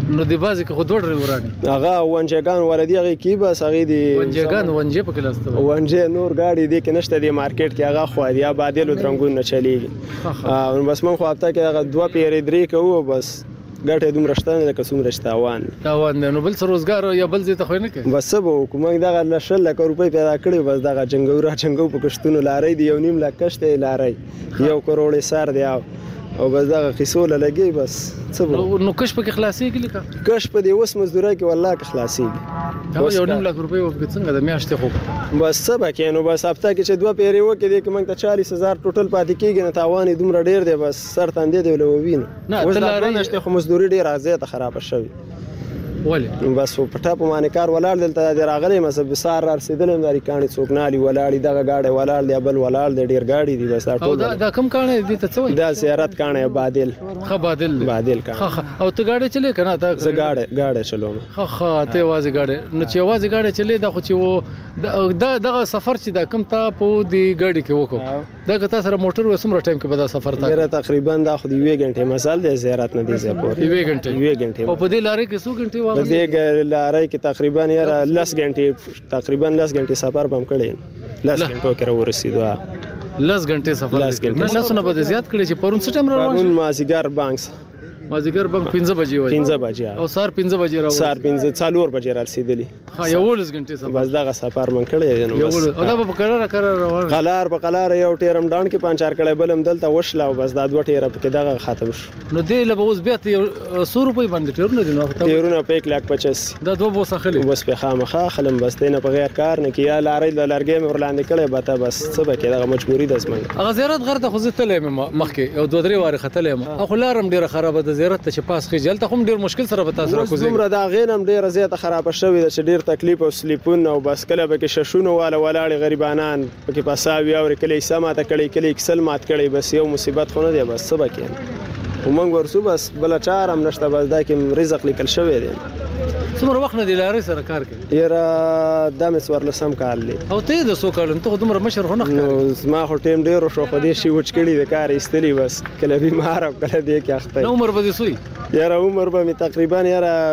نو دی بازي کې خو دوه ډرایورانی هغه ونجګان ولدي هغه کی بس هغه دی ونجګان ونجې په کلاسته ونجې نور گاډي دی کې نشته دی مارکیټ کې هغه خو دی بادل ترنګون نه چلیږي او بس من خو هفته کې هغه دوه پیری درې کوو بس ګټه دوم رښتانه لکه څومره شتاوان تاوان نو بل څه روزګار یا بل ځای ته خو نه کوي بس به حکومت دغه لشل لک روپۍ پیدا کړي بس دغه جنګورا جنګو په کشتونو لارې دی یو نیم لک کشته لارې یو کروڑ سر دی او بس دغه قصوله لګي بس څه نو نو کش په کې خلاصيږي لکه کش په دی اوس مزدوري کې والله کې خلاصيږي دا یو نیم لک روپۍ وګ څنګه د میاشتې خو بس څه به نو بس هفته کې چې دوه پیری وکړي دی کې موږ ته چالیس هزار ټوټل پاتې کیږي نه تاوان دومره ډیر دی بس سر تاندې دی ولووین اوس دا نشته خو مزدوري ډیر ازیته خراب شوی ولی بس په ټاپو باندې کار ولاړ دلته د راغلي مې بسار رسیدلم داري کاني څوک نالي ولاړ دغه گاډي ولاړ دی بل ولاړ دی ډیر گاډي دی بس ټول دا دا کم کانه دي ته څه دا زیارت کانه بادل خه بادل بادل کانه او ته گاډي چلے کنه تا زه گاډي گاډي چلوم خه خه ته واځي گاډي نو چې واځي گاډي چلے دا خو چې و دا دغه سفر چې دا کم تا په دی گاډي کې وکړو دا که تاسو سره موټر وسمره ټایم کې به دا سفر تا ډیر تقریبا دا خو دی یو غنټه مثال دی زیارت نه دی زه پور یو غنټه یو غنټه او په دې لارې کې څو غنټه واغله لارای کې تقریبا یاره لس غنټې تقریبا لس غنټې سفر بم کړی لس غنټو کې ورسېدو لس غنټې سفر لس غنټې نه څونه به زیات کړی چې پرون څه ټایم روان پرون مازیګر بانکس مازیګر بانک پنځه بجې وای پنځه بجې او سار پنځه بجې راو سار پنځه څلور بجې رسیدلی ها یو لس غنټې سفر بس دا سفر من کړی نو بس او دا په قرار قرار روان قلار په قلار یو ټیرم ډاون کې پنځار کړی بلم دلته وشلا بس دا دوه ټیره په کې دغه ختم شو نو دی له اوس بیا سو روپۍ باندې ټیرونه دي نو ټیرونه په یک لاک پچاس دا دوه بوسه خلی بس په خامخا خلم بس نه په غیر کار نه کیا لارې د لارګې مې ورلاندې کړی به ته بس څه به کې دغه مجبوری د اسمن هغه زیارت غر ته خو زه تلې مخکې یو دوه درې واره ختلې خو لارم ډیره خرابه د زیارت ته چې پاس جلته هم ډیر مشکل سره به تاسو راکوزي زمره دا غینم ډیر زیاته خراب شوې ده چې ډیر تکلیف او سلیپون او بس کله به کې ششونه والا ولاړ غریبانان پکې پاساوي او کله سماته کړي کله کسل مات کړي بس یو مصیبت خو نه دی بس څه بکې ومنګ ورسو بس بل چارم نشته بس دا کې رزق لیکل شوی دی څومره وخت نه دی لارې سره کار کوي یاره دا مې څوارلسم سم کال دی او ته د څو کالو ته دومره مشر خو نه ښکاري ما خو ټیم ډېر شو په دې شي وچ کړي د کار ایستلي بس کله بیمار او کله دې کې اخته نو عمر به دې سوی یاره عمر به مې تقریبا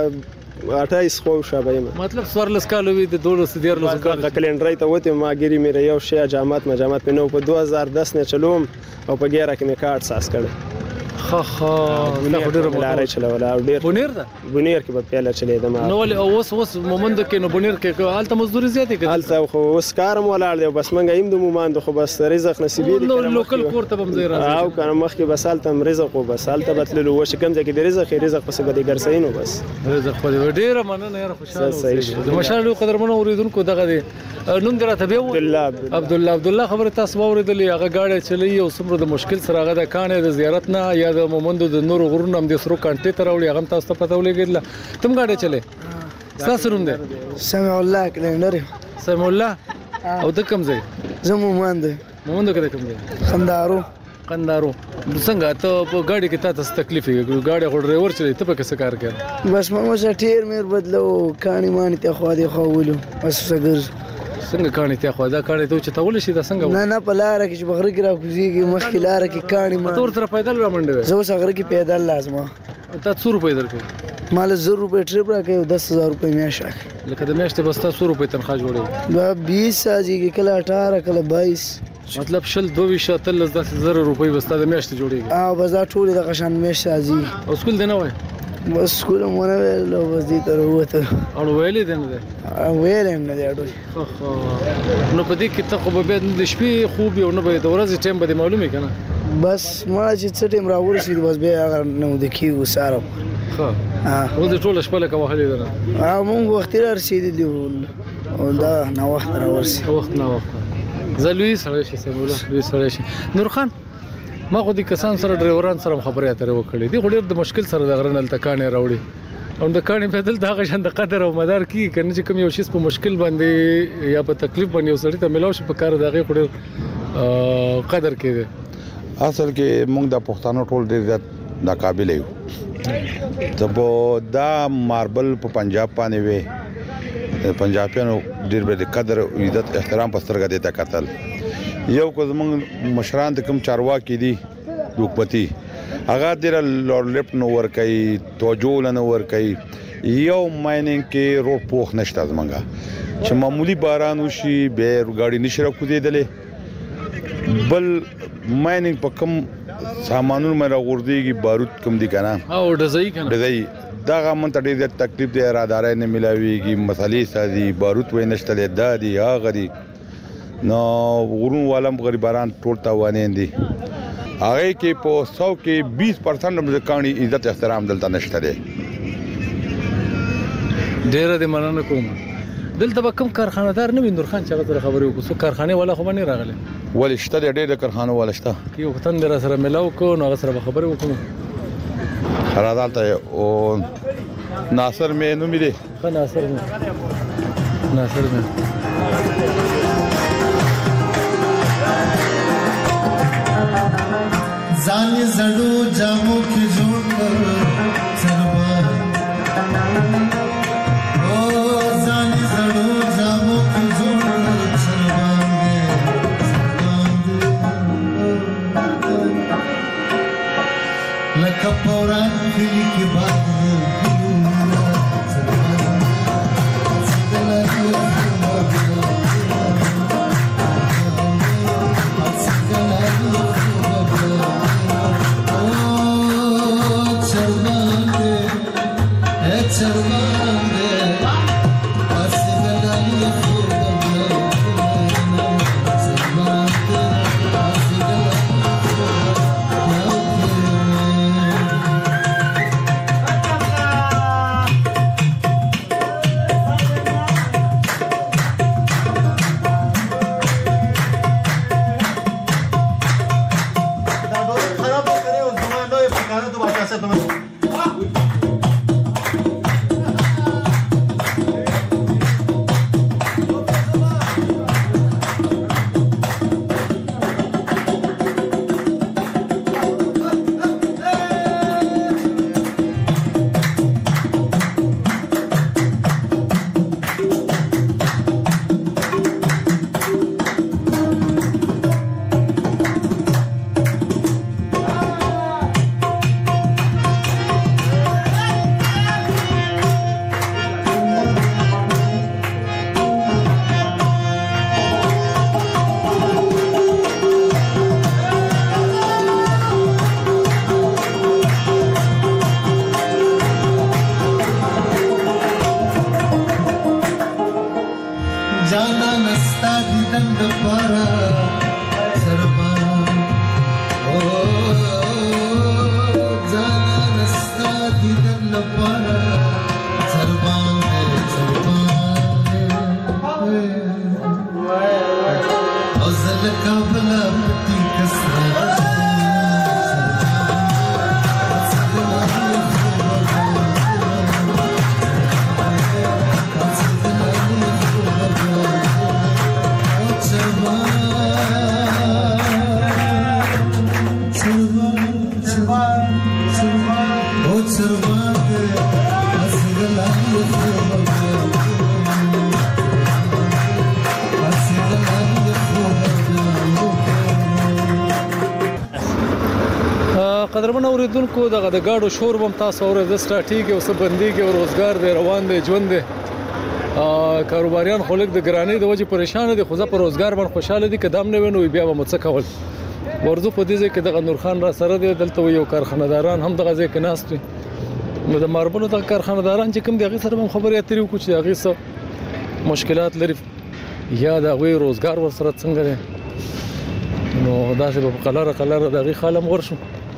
یاره اټایس خو شابه مطلب څوارلس کالو وي د دولس دیارلس کال کلندرای ته وته ما ګری مې یو شی جامات ما جامات مې نو په دوه هزار دس نه چلوم او په ګیره کې مې کارت ساس کړ خا خا نه ډیره لارې چلوله او ډیر بونیر ده بونیر کې په پیاله چلې ده نو ول اوس اوس مومند کې نو بونیر کې حالت مزدوري زیاتې کې حالت خو اوس کارم ولاړ دی بس منګه ایم د مومند خو بس رزق نصیبې دي نو لوکل کور ته بم زی راځي او کنه مخ کې بس حالت رزق او بس حالت بدللو وش کم ځکه د رزق رزق پس به ګرځینو بس رزق خو ډیره مننه یاره خوشاله د مشالو قدرمنو اوریدونکو دغه دی نوم دراته به عبد الله عبد الله عبد الله خبره تاسو اوریدلې هغه گاډي چلی او سمره د مشکل سره هغه د کانې د زیارت نه یا د مومند د نور غرونه هم د سرو کانټې ته راوړي هغه تاسو ته پته ولګیدله تم گاډي چلے تاسو روم ده سمع الله کلندر سمع الله او د کوم ځای زمو مومند مومند کې کوم ځای خندارو خندارو څنګه ته په گاډي کې تاسو تکلیف یې گاډي خو ډرایور چلی ته په څه کار کوي بس ما مزه ټیر مېر بدلو کانی مانی ته خو دې خو ولو بس څنګه څنګه کانی ته خو دا کانی ته چې تول شي دا څنګه نه نه په لار کې چې بغره کې راکوزيږي مخکې لار کې کانی ما تور تر پیدل را منډه زه څنګه کې پیدل لازمه ته څو روپۍ درکې مال زر روپۍ ټریپ راکې دس هزار روپۍ میاشت لکه د میاشتې بس تاسو روپۍ تنخواه جوړوي دا بیس راځي کله اټھارہ کله بائیس مطلب شل دوه شتل دس هزار روپۍ بس د میاشتې جوړيږي او بس دا ټول د قشان میاشت راځي او سکول دی نه وای بس سکول مونږ ویلو بس دې تر وته او ویلې دی نه ویلې نه دی اډو نو په دې کې ته خو به د شپې خوب یو نه به د ورځې ټایم به معلومه کنه بس ما چې څه ټایم راورسید بس به هغه نو د کیو ساره ها او د ټول شپه لکه وهلې ده ها مونږ وخت را رسیدلی او دا نو وخت راورسي وخت نه وخت زلوی سره شي سموله لوی سره شي نور خان ما خو د کسان سره ډرایوران سره خبرې اترې وکړې دي خو ډېر د مشکل سره د غرنل تکانې راوړي او د کانې په دل دغه شان د قدر او مدار کی کنه چې کوم یو شی په مشکل باندې یا په تکلیف باندې وسړی ته ملاو شي په کار دغه خو قدر کوي اصل کې موږ د پښتنو ټول ډېر زیات ناقابل یو ته دا ماربل په پنجاب باندې وي پنجابیانو ډېر به د قدر او عزت احترام په سترګه دیتا کتل یو کو زمونږ مشران ته کوم چارواکي دي حکومتي هغه ډیر لورلپ نو ور کوي توجول نو ور کوي یو مایننګ کې روډ پوخ نشته زمونږه چې معمولی باران وشي به ګاډي نشره کودېدلې بل مایننګ په کم سامانونو مې راغورځيږي بارود کم دي کنه او ډزای کنه ډزای دا غمن ته ډېر تکلیف دی رادارې نه ملاويږي مسالې سازي بارود وې نشته د دادي هغه دي نو ورون والم غریباران ټول تاوانین دي هغه کې په سو کې بیس پرسنټ د کانی عزت احترام دلته نشته دی ډېر دې مننه کوم دلته به کوم کارخانه‌دار نه وینور خان چې هغه خبرې وکړو کارخانه والا خو باندې راغله ولې شته ډېر د کارخانه والا شته یو وختن در سره ملاو کو نو هغه سره خبرې وکړو خرادالته او ناصر مې نو مې دي ښه ناصر مې ناصر مې ځان زړو جامو کې جوړ کړ سربار او ځان زړو جامو کې جوړ کړ سربار لکه پوران کلی کې باد قدرمن اوریدونکو دغه د گاډو شور بم تاسو اورئ د سټاټیګي او سبندېږي او روزګار دی روان دی ژوند دی کاروباریان خلک د ګرانۍ د وجې پریشان دي خو ځکه په روزګار باندې خوشاله دي کدام نه وینو بیا به مڅ کول ورزو په دې ځای کې د نور خان را سره دی دلته یو کارخانه‌داران هم دغه ځای کې ناست دي نو د ماربلو د کارخانه‌داران چې کوم دغه سره هم خبرې اترې وکړي چې هغه څه مشکلات لري یا د غوي روزګار ور سره څنګه دی نو دا چې په قلاره قلاره دغه خالم ورشو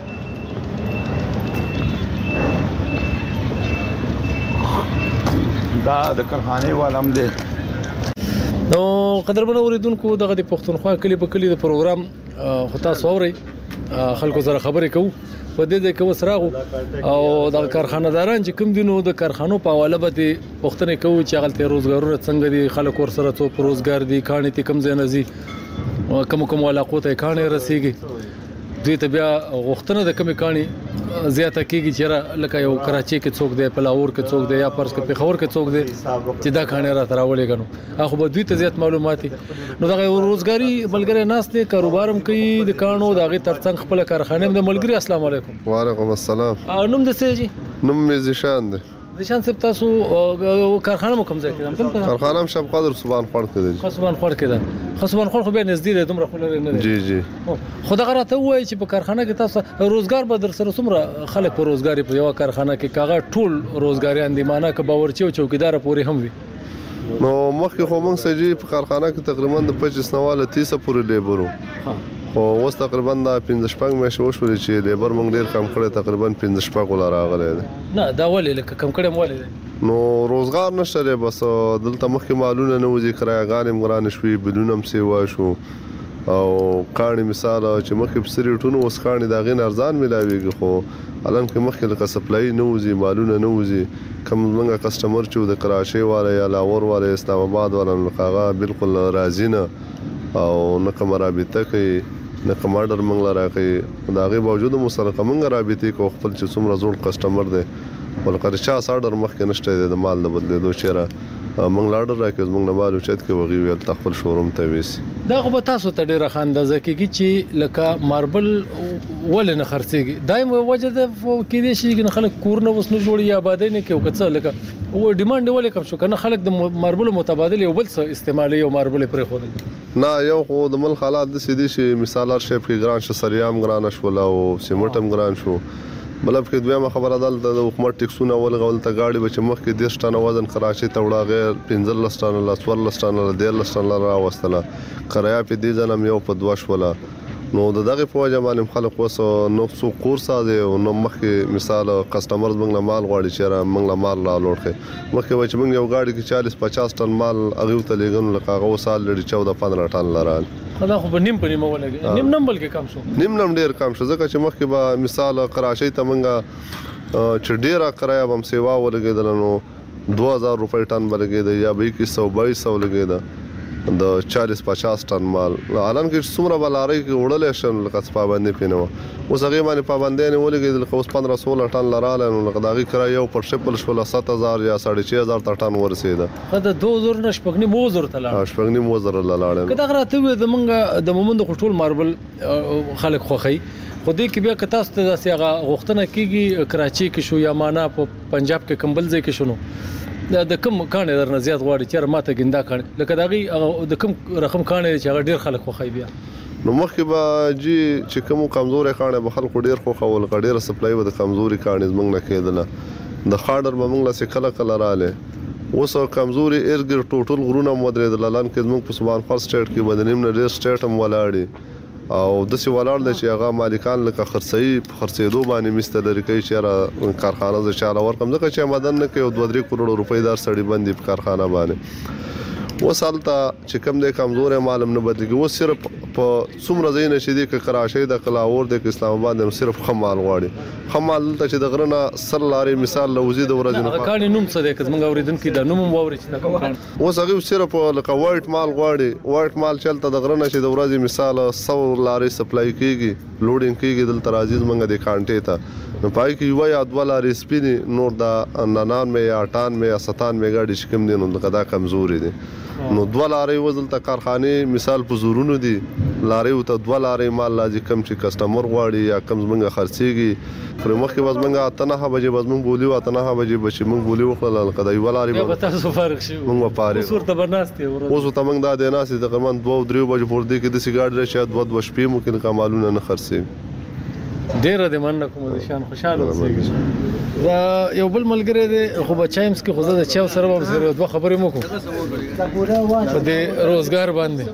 دا د کارخانه والم دی نو قدرمن اوریدونکو دغه د پښتونخوا کلی په کلی د پروګرام خو تاسو اورئ خلکو سره خبرې کوو په دې ځای کې وسراغو او د کارخانه‌داران چې کوم دینو د کارخانو په حواله به پښتنه کوي چې هغه ته روزګارونه څنګه دي خلک ور سره څو روزګار دي کانې ته کم ځنځي کوم کوم علاقو ته کانې رسیږي دوی ته بیا غوښتنه د کمی کانې زیاته کیږي چې لکه یو کراچي کې څوک دی په لاهور کې څوک دی یا پرس کې پېښور کې څوک دی چې دا کانه را تراولې غنو هغه به دوی ته زیات معلومات نو دا روزګاری ملګری ناس دي کاروبارم کوي د کانو دغه ترڅنګ خپل کارخانه د ملګری السلام علیکم وعلیکم السلام نوم د څه جی نوم مې زیشان دی زیشان صاحب تاسو کارخانه مو کوم ځای کې ده کارخانه شب قدر صبحان خور کې ده خصبان خور کې ده خصبان خور خو به نږدې ده دومره خو لري نه جی جی خدا غره ته وایي چې په کارخانه کې تاسو روزګار به در سره څومره خلک په روزګاری په یو کارخانه کې کاغه ټول روزګاریان دي معنی ک باورچی او چوکیدار پورې هم وي نو مخکې خو موږ سجی په کارخانه کې تقریبا د پچیس نواله تیس پورې لیبرو خو اوس تقریبا د پنځه شپږ مې شو شو چې لیبر موږ ډیر کم کړی تقریبا پنځه شپږ ولا راغلی دی نه دا ولې لکه کم کړی مو ولې نو روزګار نشته دی بس دلته مخکې مالونه نه وځي کرایګان هم ګران شوي بدون هم سیوا شو او کاڼي مثال چې مخکې په سری ټونو اوس کاڼي دا غین ارزان ملاويږي خو الان کې مخکې لکه سپلای نه وځي مالونه نه وځي کوم موږ کسٹمر چې د کراچي والا یا لاهور والا اسلام آباد والا لکه بالکل راضی نه او نه کوم رابطه کوي نه کوم آرډر منګل راکې دا غي باوجود مو سره کوم رابطه کو خپل چې څومره زوړ کسٹمر دی ولکه چا آرډر مخکې نشته د مال د بدلېدو چیرې منګل آرډر راکې موږ نه مالو چت کې وغي ویل خپل شوروم ته وېسي دا خو تاسو ته ډیره خاندازه کیږي چې لکه ماربل ول نه خرڅيږي دایم وجه د کې دي چې خلک کور نه وسنه جوړي یا آبادی نه کې وکړه لکه او ډیماند ولې کم شو کنه خلک د ماربل متبادل یو بل څه استعمالي او ماربل پرې خو نه یو خو د مل حالات د سیدي شي مثالار شیپ کې ګران شو سریام ګران شو او سیمټم ګران شو بلب کې دویمه خبره ده د حکومت ټیکسونه ول غول ته گاډي بچ مخ کې دیش ټنه وزن کراچي ته وړا غیر پنځل لستانه لسور لستانه د لستانه را وستله کریا په دې ځنم یو په دوش ولا نو دغه په وجه باندې خلک وسو نو څو کورس ده نو مخ کې مثال کسٹمرز موږ مال غواړي چې موږ مال را لوړخه مخ کې چې موږ یو گاډي کې چالیس پچاس ټن مال اغه ته لګن لکه سال لري چودہ پندرہ ټن لرال خدا خو نیم په نیمه ولګي نیم نم بلکې کم شو نیم نم ډیر کم شو ځکه چې مخ کې به مثال کراچي ته موږ چې ډیره کرایه هم سیوا ولګیدل نو دو هزار روپۍ ټن بلګید یا به کې سو بایس سو لګید د چالیس پچاس ټن مال الان کې څومره بلاري کې وړل شم لکه پابندي پینو اوس هغه باندې پابندي نه ولګیدل خو پندرہ سولہ ټن لراله نو لکه داغي کرایه یو پر شپل شول سات هزار یا ساڑھے چھ هزار ټن ورسېده دا دو هزار نشپګنی موزر تلاړ شپګنی موزر لاړ کدا غراته د منګه د مومند خټول ماربل خلک خوخی خو دې کې بیا که تاسو ته داسې هغه غوښتنه کیږي کراچي کې شو یا معنا په پنجاب کې کمبل ځای کې شنو د کوم کانه درنه زیات غواړي چې ماته ګندا کانه لکه داغي د کوم رقم کانه چې هغه ډیر خلک خوخی بیا نو مخکې به جی چې کوم کمزورې کانه به خلکو ډیر خوخول ډیر سپلای و د کمزوري کانه زمنګ نه کېدله د خاډر به موږ له سکله کله رااله اوس کمزوري ایرګر ټوټل غرونه مدرې د لاله کې موږ په سبحان خور سټیټ کې بدنیم نه ډیر سټیټ هم ولاړی او د سی ولاړ د چې هغه مالکان لکه خرڅي خرڅېدو باندې مستدري کوي چې را کارخانه ز چاله ورکم ځکه چې مدن نه کوي دوه درې کروڑ روپۍ دار سړي باندې په کارخانه باندې وسالته چې کم د کمزورې معلوم نه بدلږي و صرف په څومره ځای نشي دي ک کراچي د کلاور د اسلام آباد هم صرف خمال غواړي خمال ته چې د غرنه سر لارې مثال لوزي د ورځې نه کاني نوم څه دی که موږ اوریدونکو د نوم ووري چې د کوم کان اوس هغه صرف لکه وایټ مال غواړي وایټ مال چلته د غرنه چې د ورځې مثال سو لارې سپلای کیږي لوډینګ کیږي دلته راځي موږ د کانټې ته نو پای کې یو یا دوه لارې سپینی نور د ننان مې یا اټان مې یا ستان مې ګاډي شکم دي نو دا کمزوري دي نو دوه لارې وزل ته کارخانه مثال په زورونو دي لارې ته دوه لارې مال لازم کم چې کسٹمر غواړي یا کم زمنګ خرڅيږي پر مخکې باز منګه اتنه بجې باز مونږ بولی اتنه بجې بچ مونږ بولی وکړل کدی ولارې به تاسو فرق شي مونږ پاره صورت بناستي اوس ته مونږ دا د ناسې تقریبا دوه درې بجې پور دی کې د سیګاډ راشي دوه دوه شپې ممکن کمالونه نه خرڅي ډیر د من کوم د شان خوشاله اوسئ دا یو بل ملګری دی خو بچایمس کې خو زه د چاو سره به سره دوه خبرې مو کوم په دې روزګار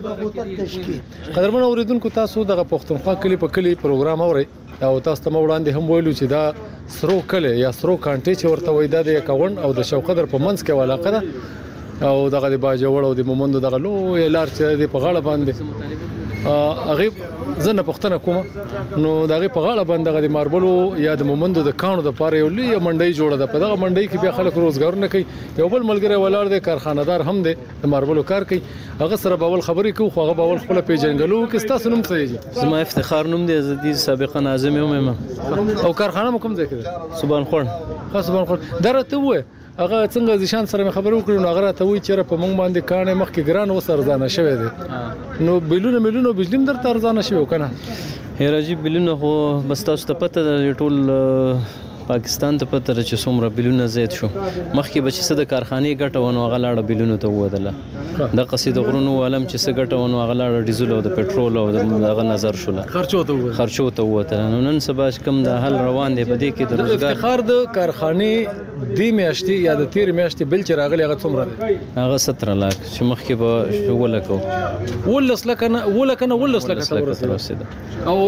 باندې قدرمن اوریدونکو تاسو دغه پښتونخوا کلی په کلی پروګرام اورئ او تاسو ته وړاندې هم ویلو چې دا سرو کلی یا سرو کانټي چې ورته وای دا د کاون او د شوقدر په منځ کې علاقه ده او دغه د باجوړ او د مومند دغه لو لار چې په غاړه باندې هغه زنه پښتنه کوم نو دغه په غاړه باندې د ماربلو یا د مومندو د کانو د پاره یو لوی منډي جوړه ده. په دغه منډي کې بیا خلک روزګارونه کوي. یو بل ملګری ولاړ دی کارخانه‌دار هم دی د ماربلو کار کوي. هغه سره باول خبرې کوي خو هغه باول خپل پیژنګلو کې تاسو نوم څه زما افتخار نوم دی عزت سابقا ناظم یم او کارخانه کوم ځای کې سبحان خور خاص سبحان خور درته وې هغه څنګه ځشان سره خبرو کړو نو هغه ته وی چې په مونږ باندې کانه مخ کې ګران و سرزانه شوی دی نو بلونه ملونه بجلیم در ترزانه شوی کنه هراجی بلونه خو بس تاسو ته پته د ټول پاکستان ته پته چې څومره بلونه زیات شو مخکې به چې د کارخانې ګټه ونه غلاړه بلونه ته ودله د قصید غرونو عالم چې څه ګټه ونه غلاړه ډیزل او د پېټرول او دغه نظر شول خرچو ته خرچو ته وته نن سبا کوم د حل روان دی په دې کې د روزګار افتخار د کارخانې دی میاشتې یا د تیر میاشتې بل چې راغلی هغه څومره دی هغه ستر لاک چې مخکې به ولکو ولس لکنه ولکنه ولس لکه رسیده او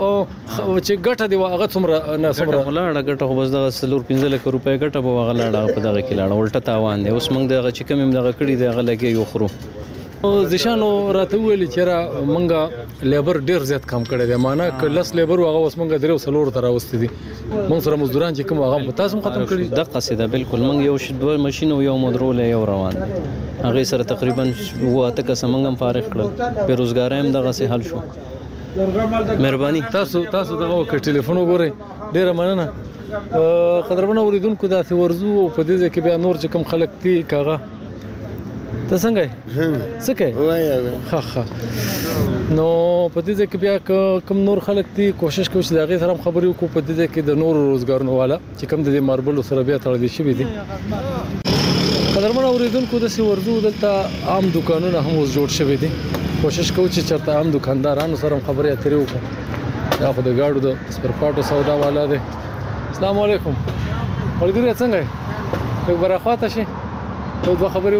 چې ګټه دی هغه څومره نه څومره ولاړه ګټه خو بس دغه سلور پنځه لک روپۍ ګټه به هغه لاړه په دغه کې لاړه الټه تاوان دی اوس موږ دغه چې کوم دغه کړي دی هغه لګي یو خرو ځشانو راته ویل چې را مونږه لیبر ډیر زیات کم کړی دی معنا ک لس لیبر هغه اوس مونږ درو سلور تر اوستي دي مونږ سره مزدوران چې کوم هغه تاسو ختم کړی د قصیده بالکل مونږ یو شډ ماشين او یو مدرول یو روان دي هغه سره تقریبا واته کس مونږ فارغ کړل بیروزګار هم دغه سه حل شو مهرباني تاسو تاسو دغه ک ټلیفون وګورئ ډیره مننه قدرمن اوریدونکو داسې ورزو او په دې کې بیا نور چې کوم خلک دي کاغه ته څنګه څه کوي وای ها ها نو په دې کې بیا کوم نور خلک دي کوشش کوي چې دغه سره خبرې وکړو په دې کې د نور روزګارونو والا چې کوم د ماربل سره بیا تړل شي دي قدرمن اوریدونکو داسې ورزو دلته عام دکانونه هم اوس جوړ شوي دي کوشش کوي چې چرته عام دکاندارانو سره خبرې اترې وکړو دا خو د گاډو د سپر پارټو سودا والا دی. السلام علیکم ولګری څنګه یې یو برخواته شي ته دوه خبرې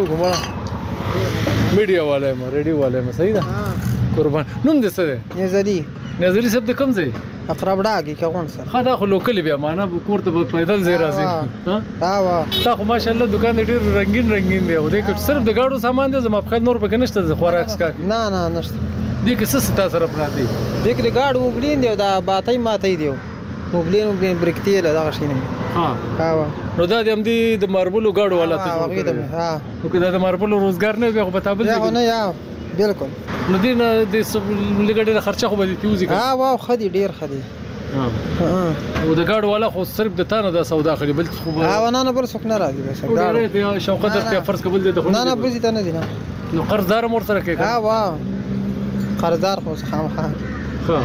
وکړه میډیا والے ما ریډیو والے ما صحیح ده قربان نوم دې څه دی نظری نظری صاحب د کوم ځای اقرب ډاګي کوم سره خا دا خو لوکل بیا معنا کور ته پیدل ځای راځي ها ها وا تا خو ماشاءالله دکان ډیر رنگین رنگین دی او دې صرف د گاډو سامان دی زما په نور پکې نشته خوراک سکا نه نه نشته دې کې څه تاسو سره پراتی دې کې گاډو وګلین دی دا باتای ماتای دی وګلین وګلین برکتیل دا شي نه ها ها نو دا د امدي د ماربلو گاډو والا ته ها نو که دا د ماربلو روزګار نه به په تابل دی نه یا بالکل نو دې نه د لګړې خرچه خو به دي پیوزي ها واو خدي ډیر خدي ها او د گاډو والا خو صرف د تانه د سودا خري بل خو ها نه نه بل څوک نه راځي بس ډېر دی شوقت ته فرض قبول دي نه نه بزي ته نه دي نو قرضدار مور سره کوي ها واو قرضدار خو خام خام ها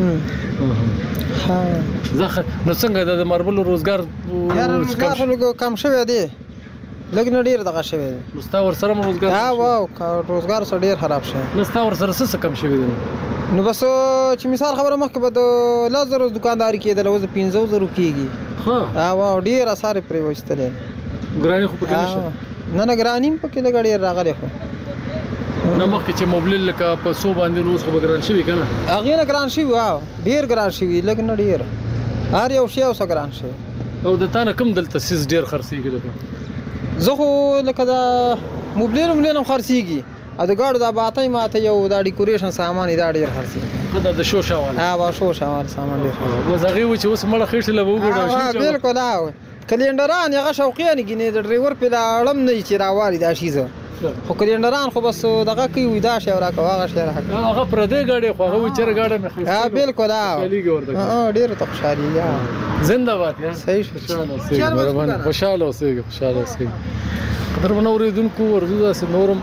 ها زخه نو څنګه د ماربل روزګار روزګار کم شوی دی لګ نه ډیر دغه شوی دی مستا ور سره روزګار ها واو روزګار سره ډیر خراب شوی مستا ور سره څه کم شوی دی نو بس چې مثال خبره مخکې به د لازر دکانداري کېدل اوس پنځه زره کېږي ها ها واو ډیر اثر پرې وستلې ګرانی خو پکې نشه نه نه ګرانی پکې لګ ډیر راغلی خو نو مخکې چې موبایل لکه په سو باندې روز خو ګران شوی کنه هغه نه ګران شوی واو ډیر ګران شوی لګ نه ډیر هر یو شی اوس ګران شوی او د تانه کوم دلته سیس ډیر خرڅیږي لکه زه خو لکه دا موبایل موبایل خرڅیږي ا د ګاډو د باتای ماته یو د ډیکوریشن سامان دا ډیر خرڅیږي دا د شو شاوال ها وا شو شاوال سامان ډیر وزغه و چې اوس مړه خېټه له وګړو شي بالکل دا کلندران هغه شوقیان غینې د ډرایور په اړم نه چې راوالي دا شیزه خو کلندران خو بس دغه کوي دا شی راکو هغه شی راکو هغه پر دې غاډي خو هغه چر غاډه مخ ها بالکل ها ډیر ته خوشالي یا زنده باد یا صحیح خوشاله مهربان خوشاله اوسئ خوشاله اوسئ قدر منوریدونکو ورزو داس نورم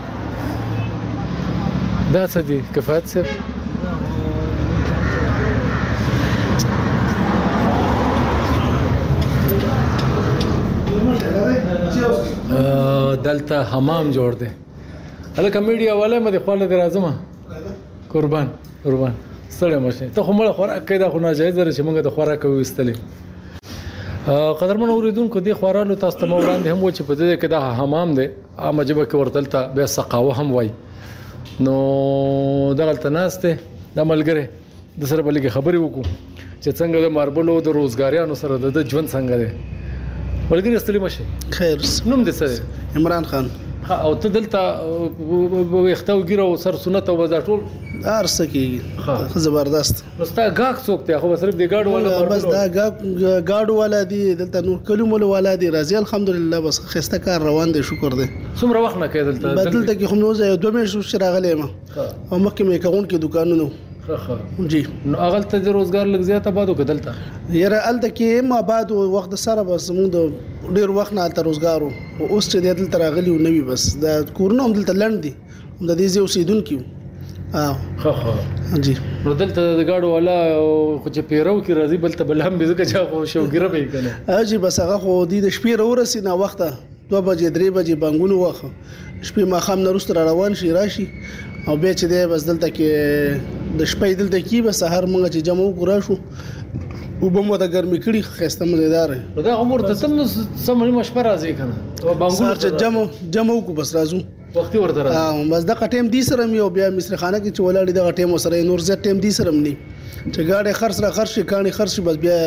دا څه دي کفایت صاحب دلته حمام جوړ دی هلکه میډیا والے مې خپل د راځم قربان قربان سره مشه ته خو مړ خوراک کې دا خو ناجایز در چې موږ د خوراک وستلې قدرمن اوریدونکو دی خورالو تاسو ته وړاندې هم و چې په دې کې دا حمام دی عامه جبه کې ورتلته به سقاوه هم وای نو دغلته ناشته د ملګری د سره بلګي خبرې وکړو چې څنګه د ماربلو د روزګاریانو سره د ژوند څنګه دی ملګری ستړي مشه خیر نوم دې څه عمران خان او ته دلته وختو ګیرو سر سنت او وزا ټول ارسه کیږي زبردست. نستا غاک څوک ته خو صرف د گاډو والا بس دا گاډو والا دي دلته نور کلمو والا دي راځي الحمدلله بس خسته کار روان دي شکر دي. څومره وخت نه کېدل ته بدلته کې خو نو زه دوه مې شو راغلی ما او مکه مې کاون کې دکانونو جی نو اغل ته د روزګار لږ زیاته بادو کدلته یره الته کې ما بعد وخت سره بس موږ د ډیر وخت نه الته روزګارو او اوس چې دلته راغلی و نوی بس د کورونه هم دلته لند دي د دې زیو سیدون کیو اه خو خو جی نو دلته د گاډو والا خو چې پیرو کې راځي بل ته بل هم به ځکه چې خو شوګره به کنه اه جی بس هغه خو د شپې ورسې نه وخته دوه بجې درې بجې بانګونو وخه شپې ما خام نه روست روان شي راشي او به چې دی بس دلته کې د شپې دلته کې بس هر موږ چې جمع وکړو شو او به مو د ګرمي کړي خسته مزیدار دا عمر ته تم سمې مشپره راځي کنه بانګونو چې جمع جمع وکړو بس راځو وختي ورته راځي بس دا ټیم دی سره مې او بیا مصر خانه کې چې ولاړ دا ټیم سره نور زه ټیم دی سره مې چې گاډي خرڅ را خرڅ کاني خرڅ بس بیا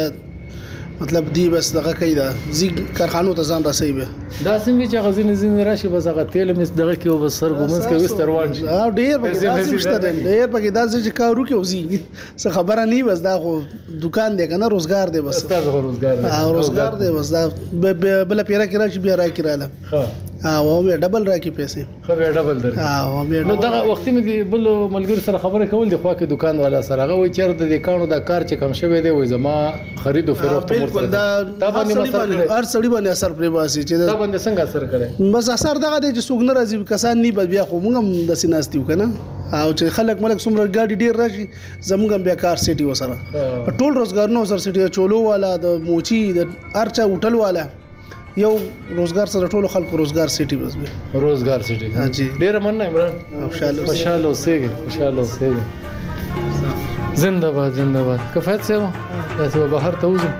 مطلب دی بس دغه کیدا زی کارخانو ته ځان راسي به دا څنګه چې غزين زین راشي بس هغه تیل مس دغه کې او بس سر ګومس کې وست روان شي اه ډیر پکې داسې مشته ډیر پکې داسې چې کارو کې وزي څه خبره نه بس دا خو دکان دی کنه روزګار دی بس تاسو روزګار اه روزګار دی بس دا بل پیرا کې راشي بیا را کې رااله ها اه او بیا ډبل را کې پیسې خو بیا ډبل در اه او بیا نو دا وخت مې بل ملګری سره خبره کول دی خو کې دکان والا سره هغه وای چیرته د کانو دا کار چې کم شوی دی وای زما خرید او فروخت بالکل دا هر سړی باندې اثر پرې باسي چې دا باندې څنګه اثر کړي بس اثر دغه دی چې څوک نه راځي کسان نه بیا خو موږ هم د سیناستیو کنه او چې خلک ملک څومره ګاډي ډیر راشي زموږ بیا کار سيټي وسره ټول روزګار نو سر سيټي چولو والا د موچي د ارچا هوټل والا یو روزګار سره ټول خلکو روزګار سيټي بس به روزګار سيټي ها جی ډیر مننه عمران خوشاله خوشاله اوسئ خوشاله اوسئ زنده باد زنده باد کفایت سه تاسو بهر ته وځو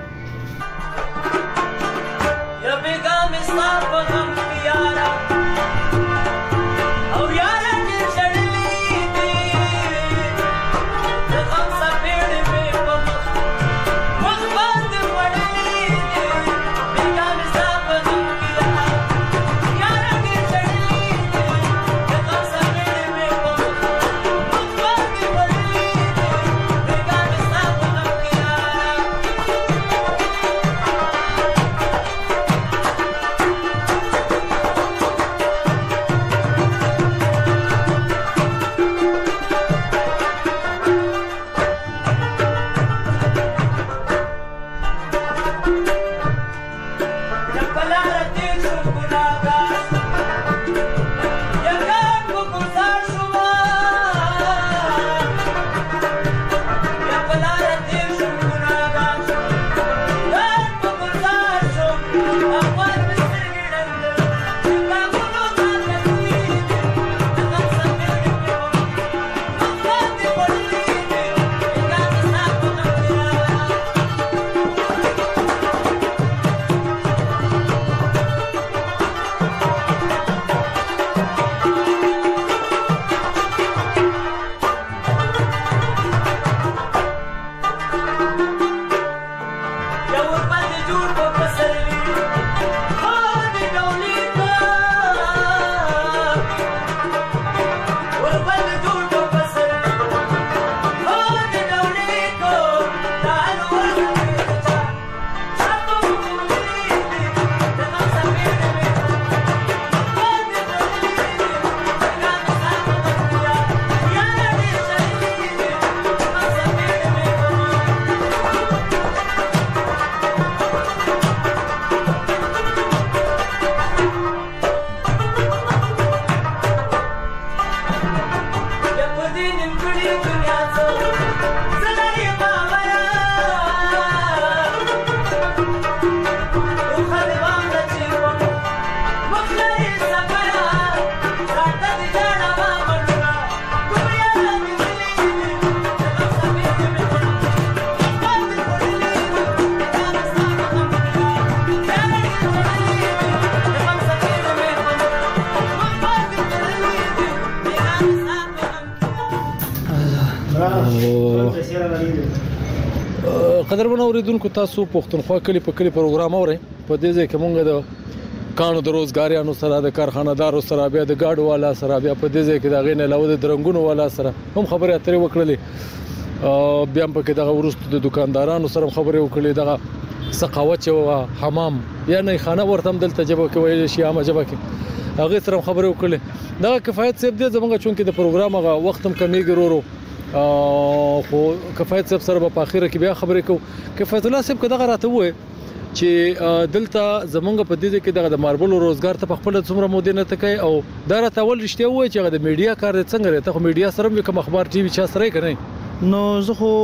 قدرمن اوریدونکو تاسو پښتونخوا کلی په کلی پروګرام اورئ په دې ځای کې مونږ د کانو د روزګاریانو سره د کارخانه‌دارو سره بیا د گاډو والا سره بیا په دې ځای کې د غینې علاوه د درنګونو والا سره هم خبرې اترې وکړلې بیا په کې دغه ورستو د دکاندارانو سره خبرې وکړلې دغه سقاوت او حمام یا نه خانه ورته دلته جبه کې ویل شي عامه جبه کې هغه سره خبرې وکړلې دا کفایت صاحب دې زمونږ چونکې د پروګرام هغه وخت هم کمیږي ورو خو کفایت صاحب سره په اخیره کې بیا خبرې کوو کفایت الله صاحب کداغه راته وای چې دلته زمونږ په دې کې د ماربل روزګار ته په خپل څومره مودې نه تکي او دا راته ول رښتیا وای چې د میډیا کار څنګه راته خو میډیا سره کوم اخبار ټي وي چا سره کوي نو زه خو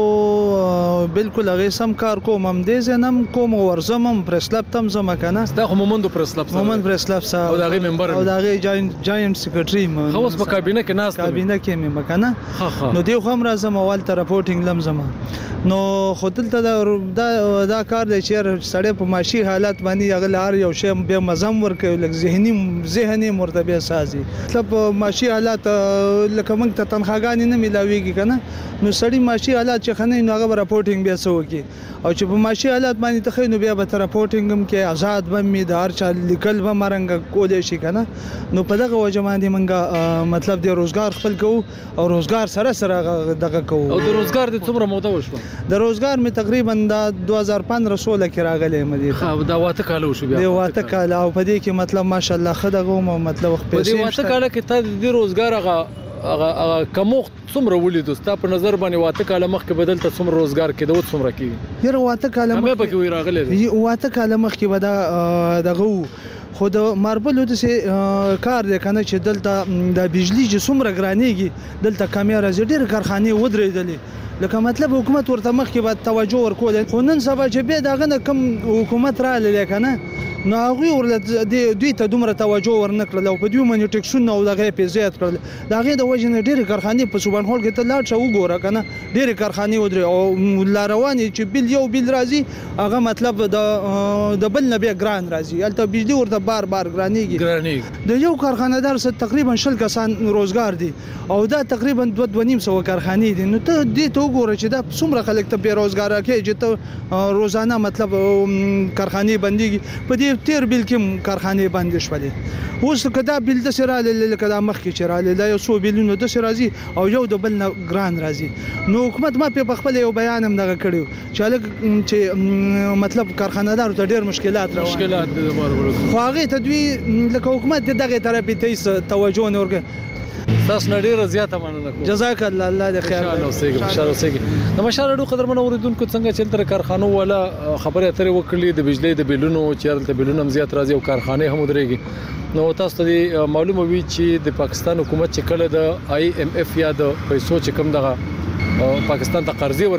بالکل هغه سم کار کوم هم دې زنم کوم ورزم هم پرسلاب تم زما کنه دا خو مومند پرسلاب سره مومند پرسلاب سره او دغه ممبر او دغه جاینټ سیکریټري مو خو اوس په کابینه کې ناس کابینه کې مې مکنه نو دی خو هم راځم اول ته راپورټینګ لم زما نو خودل ته دا دا کار دی چې سړی په معاشي حالت باندې هغه لار یو شی به مزم ورکوي لکه ذهني ذهني مرتبه سازي مطلب معاشي حالت لکه موږ ته تنخواګانی نه ملاويږي کنه نو سړی معاشي حالات چې خنه نو هغه راپورټینګ بیا سو کی او چې په معاشي حالات باندې ته خنو بیا به راپورټینګ هم کې آزاد به می دار چا لیکل به مرنګ کولې شي کنه نو په دغه وجه باندې موږ مطلب د روزګار خپل کو او روزګار سره سره دغه کو او د روزګار د څومره موده وشو د روزګار می تقریبا د دوه هزار پنځه سوله کې راغلی مدي خو دا واته کال وشو بیا د واته کال او په دې کې مطلب ماشاءالله خدغه مو مطلب خپل په دې واته کال کې ته د روزګار هغه هغه کومخ څومره ولیدو ستا په نظر باندې واته کال مخکې بدل ته څومره روزګار کې دوت څومره کې یره واته کال مخکې به کې راغلی واته کال مخکې به دا دغه خو د ماربل د کار دی کنه چې دلته د بجلی چې څومره ګرانېږي دلته کامیرا زړه کارخانه ودرېدلې لکه مطلب حکومت ورته مخکې به توجه ورکول خو نن سبا چې به داغه کوم حکومت را لې کنه نو هغه ورله دوی ته دومره توجه ورنکړل او په دوی باندې ټیکسونه او دغه په زیات کړل دغه د وجه نه ډېر کارخانه په سوبان هول کې ته لاړ شو وګوره کنه ډېر کارخانه ودرې او لاروانی چې بل یو بل راځي هغه مطلب د د بل نه بیا ګران راځي البته بجلی ورته بار بار ګرانېږي ګرانېږي د یو کارخانه‌دار سره تقریبا شل کسان روزګار دي او دا تقریبا دوه دوه نیم سو کارخانې دي نو ته دې ته وګوره چې دا څومره خلک ته بیروزګار کې چې ته روزانه مطلب کارخانې بنديږي په دې تیر بل کې کارخانه بند شولې اوس کدا بل د سره لکه دا مخ کې چراله دا یو سو بلونو د سره راځي او یو د بل نه ګران راځي نو حکومت ما په خپل یو بیان هم دغه کړیو چې چې مطلب کارخانه‌دار ته ډېر مشکلات راوړي مشکلات د ماربل خو هغه تدوی لکه حکومت دغه طرف ته توجه نه ورکړي تاسو نه ډیره زیاته مننه کوم جزاک الله الله دې خیر ان شاء الله ان شاء الله د مشاهده قدرمن اوریدونکو څنګه چې تر کارخانو ولا خبره اترې وکړلې د بجلی د بلونو چې د بلونو هم زیات راځي او کارخانه هم درېږي نو تاسو ته معلومه وي چې د پاکستان حکومت چې کله د آی ایم اف یا د پیسو چې کوم دغه پاکستان ته قرضې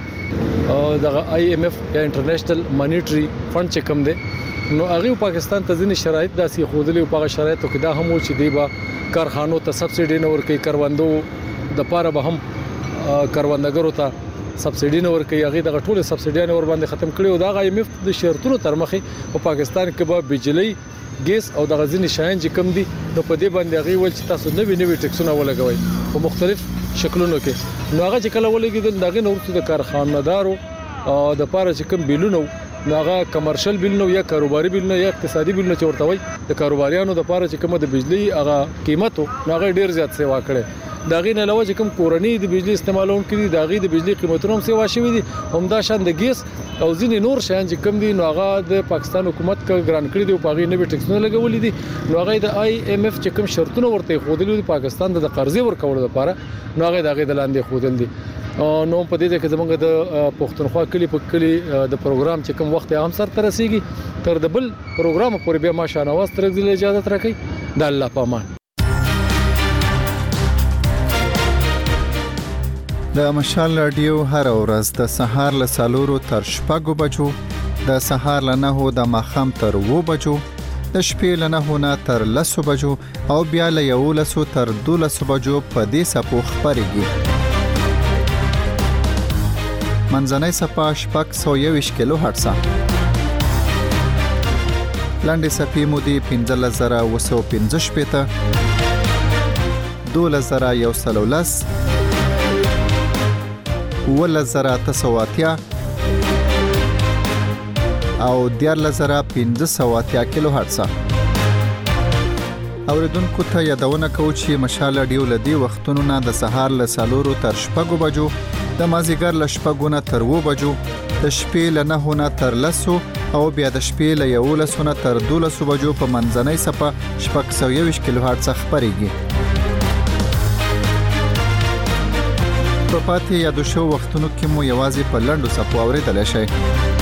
ورکړي او دغه آی ایم اف یا انټرنیشنل مانیټری فند چې کوم دی نو هغه پاکستان ته ځینې شرایط داسې خودلې په هغه شرایطو کې دا هم و چې دی با کارخانو ته سبسيډي نه ورکړي کروندو د پاره به هم کروندګرو ته سبسيډي نه ورکړي هغه د ټوله سبسيډي نه ور باندې ختم کړي او دا آی ایم اف د شرطونو تر مخه په پاکستان کې به بجلی ګیس او د غزنی شاین چې کم دي نو په دې باندې هغه ول چې تاسو نوې نوې ټیکسونه ولګوي په مختلف شکلونو کې نو هغه چې کله ولګي دغه نورته د کارخانه‌دارو د پاره چې کم بیلونو نو هغه کمرشل بیل نو یا کاروباري بیل نو یا اقتصادي بیل نو چې ورته وي د کاروباریانو د پاره چې کومه د بجلی هغه قیمت نو هغه ډیر زیات سیوا کړي داغې نه علاوه چې کوم کورنۍ د بجلی استعمالون کړي داغې د بجلی قیمتونو هم سیوا شوي دي همدا شان د ګیس او ځینې نور شیان چې کوم دي نو هغه د پاکستان حکومت کا ګران کړی دی او هغه نوې ټیکسونه لګولې دي نو هغه د آی ایم اف چې کوم شرطونه ورته خودلې دي پاکستان د قرضې ورکول لپاره نو هغه دغه د لاندې خودل دي نو په دې کې زمونږ د پښتونخوا کلی په کلی د پروګرام چې کوم وخت هم سر ترسيږي تر د بل پروګرام پورې به ماشا نواز تر دې اجازه راکړي د الله پامان د مشال رادیو هر ورځ د سهار له سالورو تر شپږو بجو د سهار له نهو د ماخام تر وو بجو د شپې له نهو نه تر لسو بجو او بیا له یولسو تر دولسو بجو په دې سپو خبرېږي منځنۍ صفه شپږ سوه یوویشت کیلو هرتزه لاندې صفې مودې پنځلس زره اوه سوه پنځه شپېته دولس زره یو سل او لس اوولس زره اته سوه اتیا او دیارلس زره پنځه سوه اتیا کیلو هرتزه اوریدونکو ته یادونه کوو چې مشال رادیو لدی وختونو نه د سهار له سالورو تر شپږو بجو، د مازیګر له شپږو نه تر اوو بجو، د شپې له نهو نه تر لسو او بیا د شپې له یولسو نه تر دولسو بجو په منځنۍ څپه شپږ سوه یوویشت کیلو هرتز خپرېږي. په پاتې یادو شو وختونو کې مو یوازې په لنډو څپو اورېدلی شئ.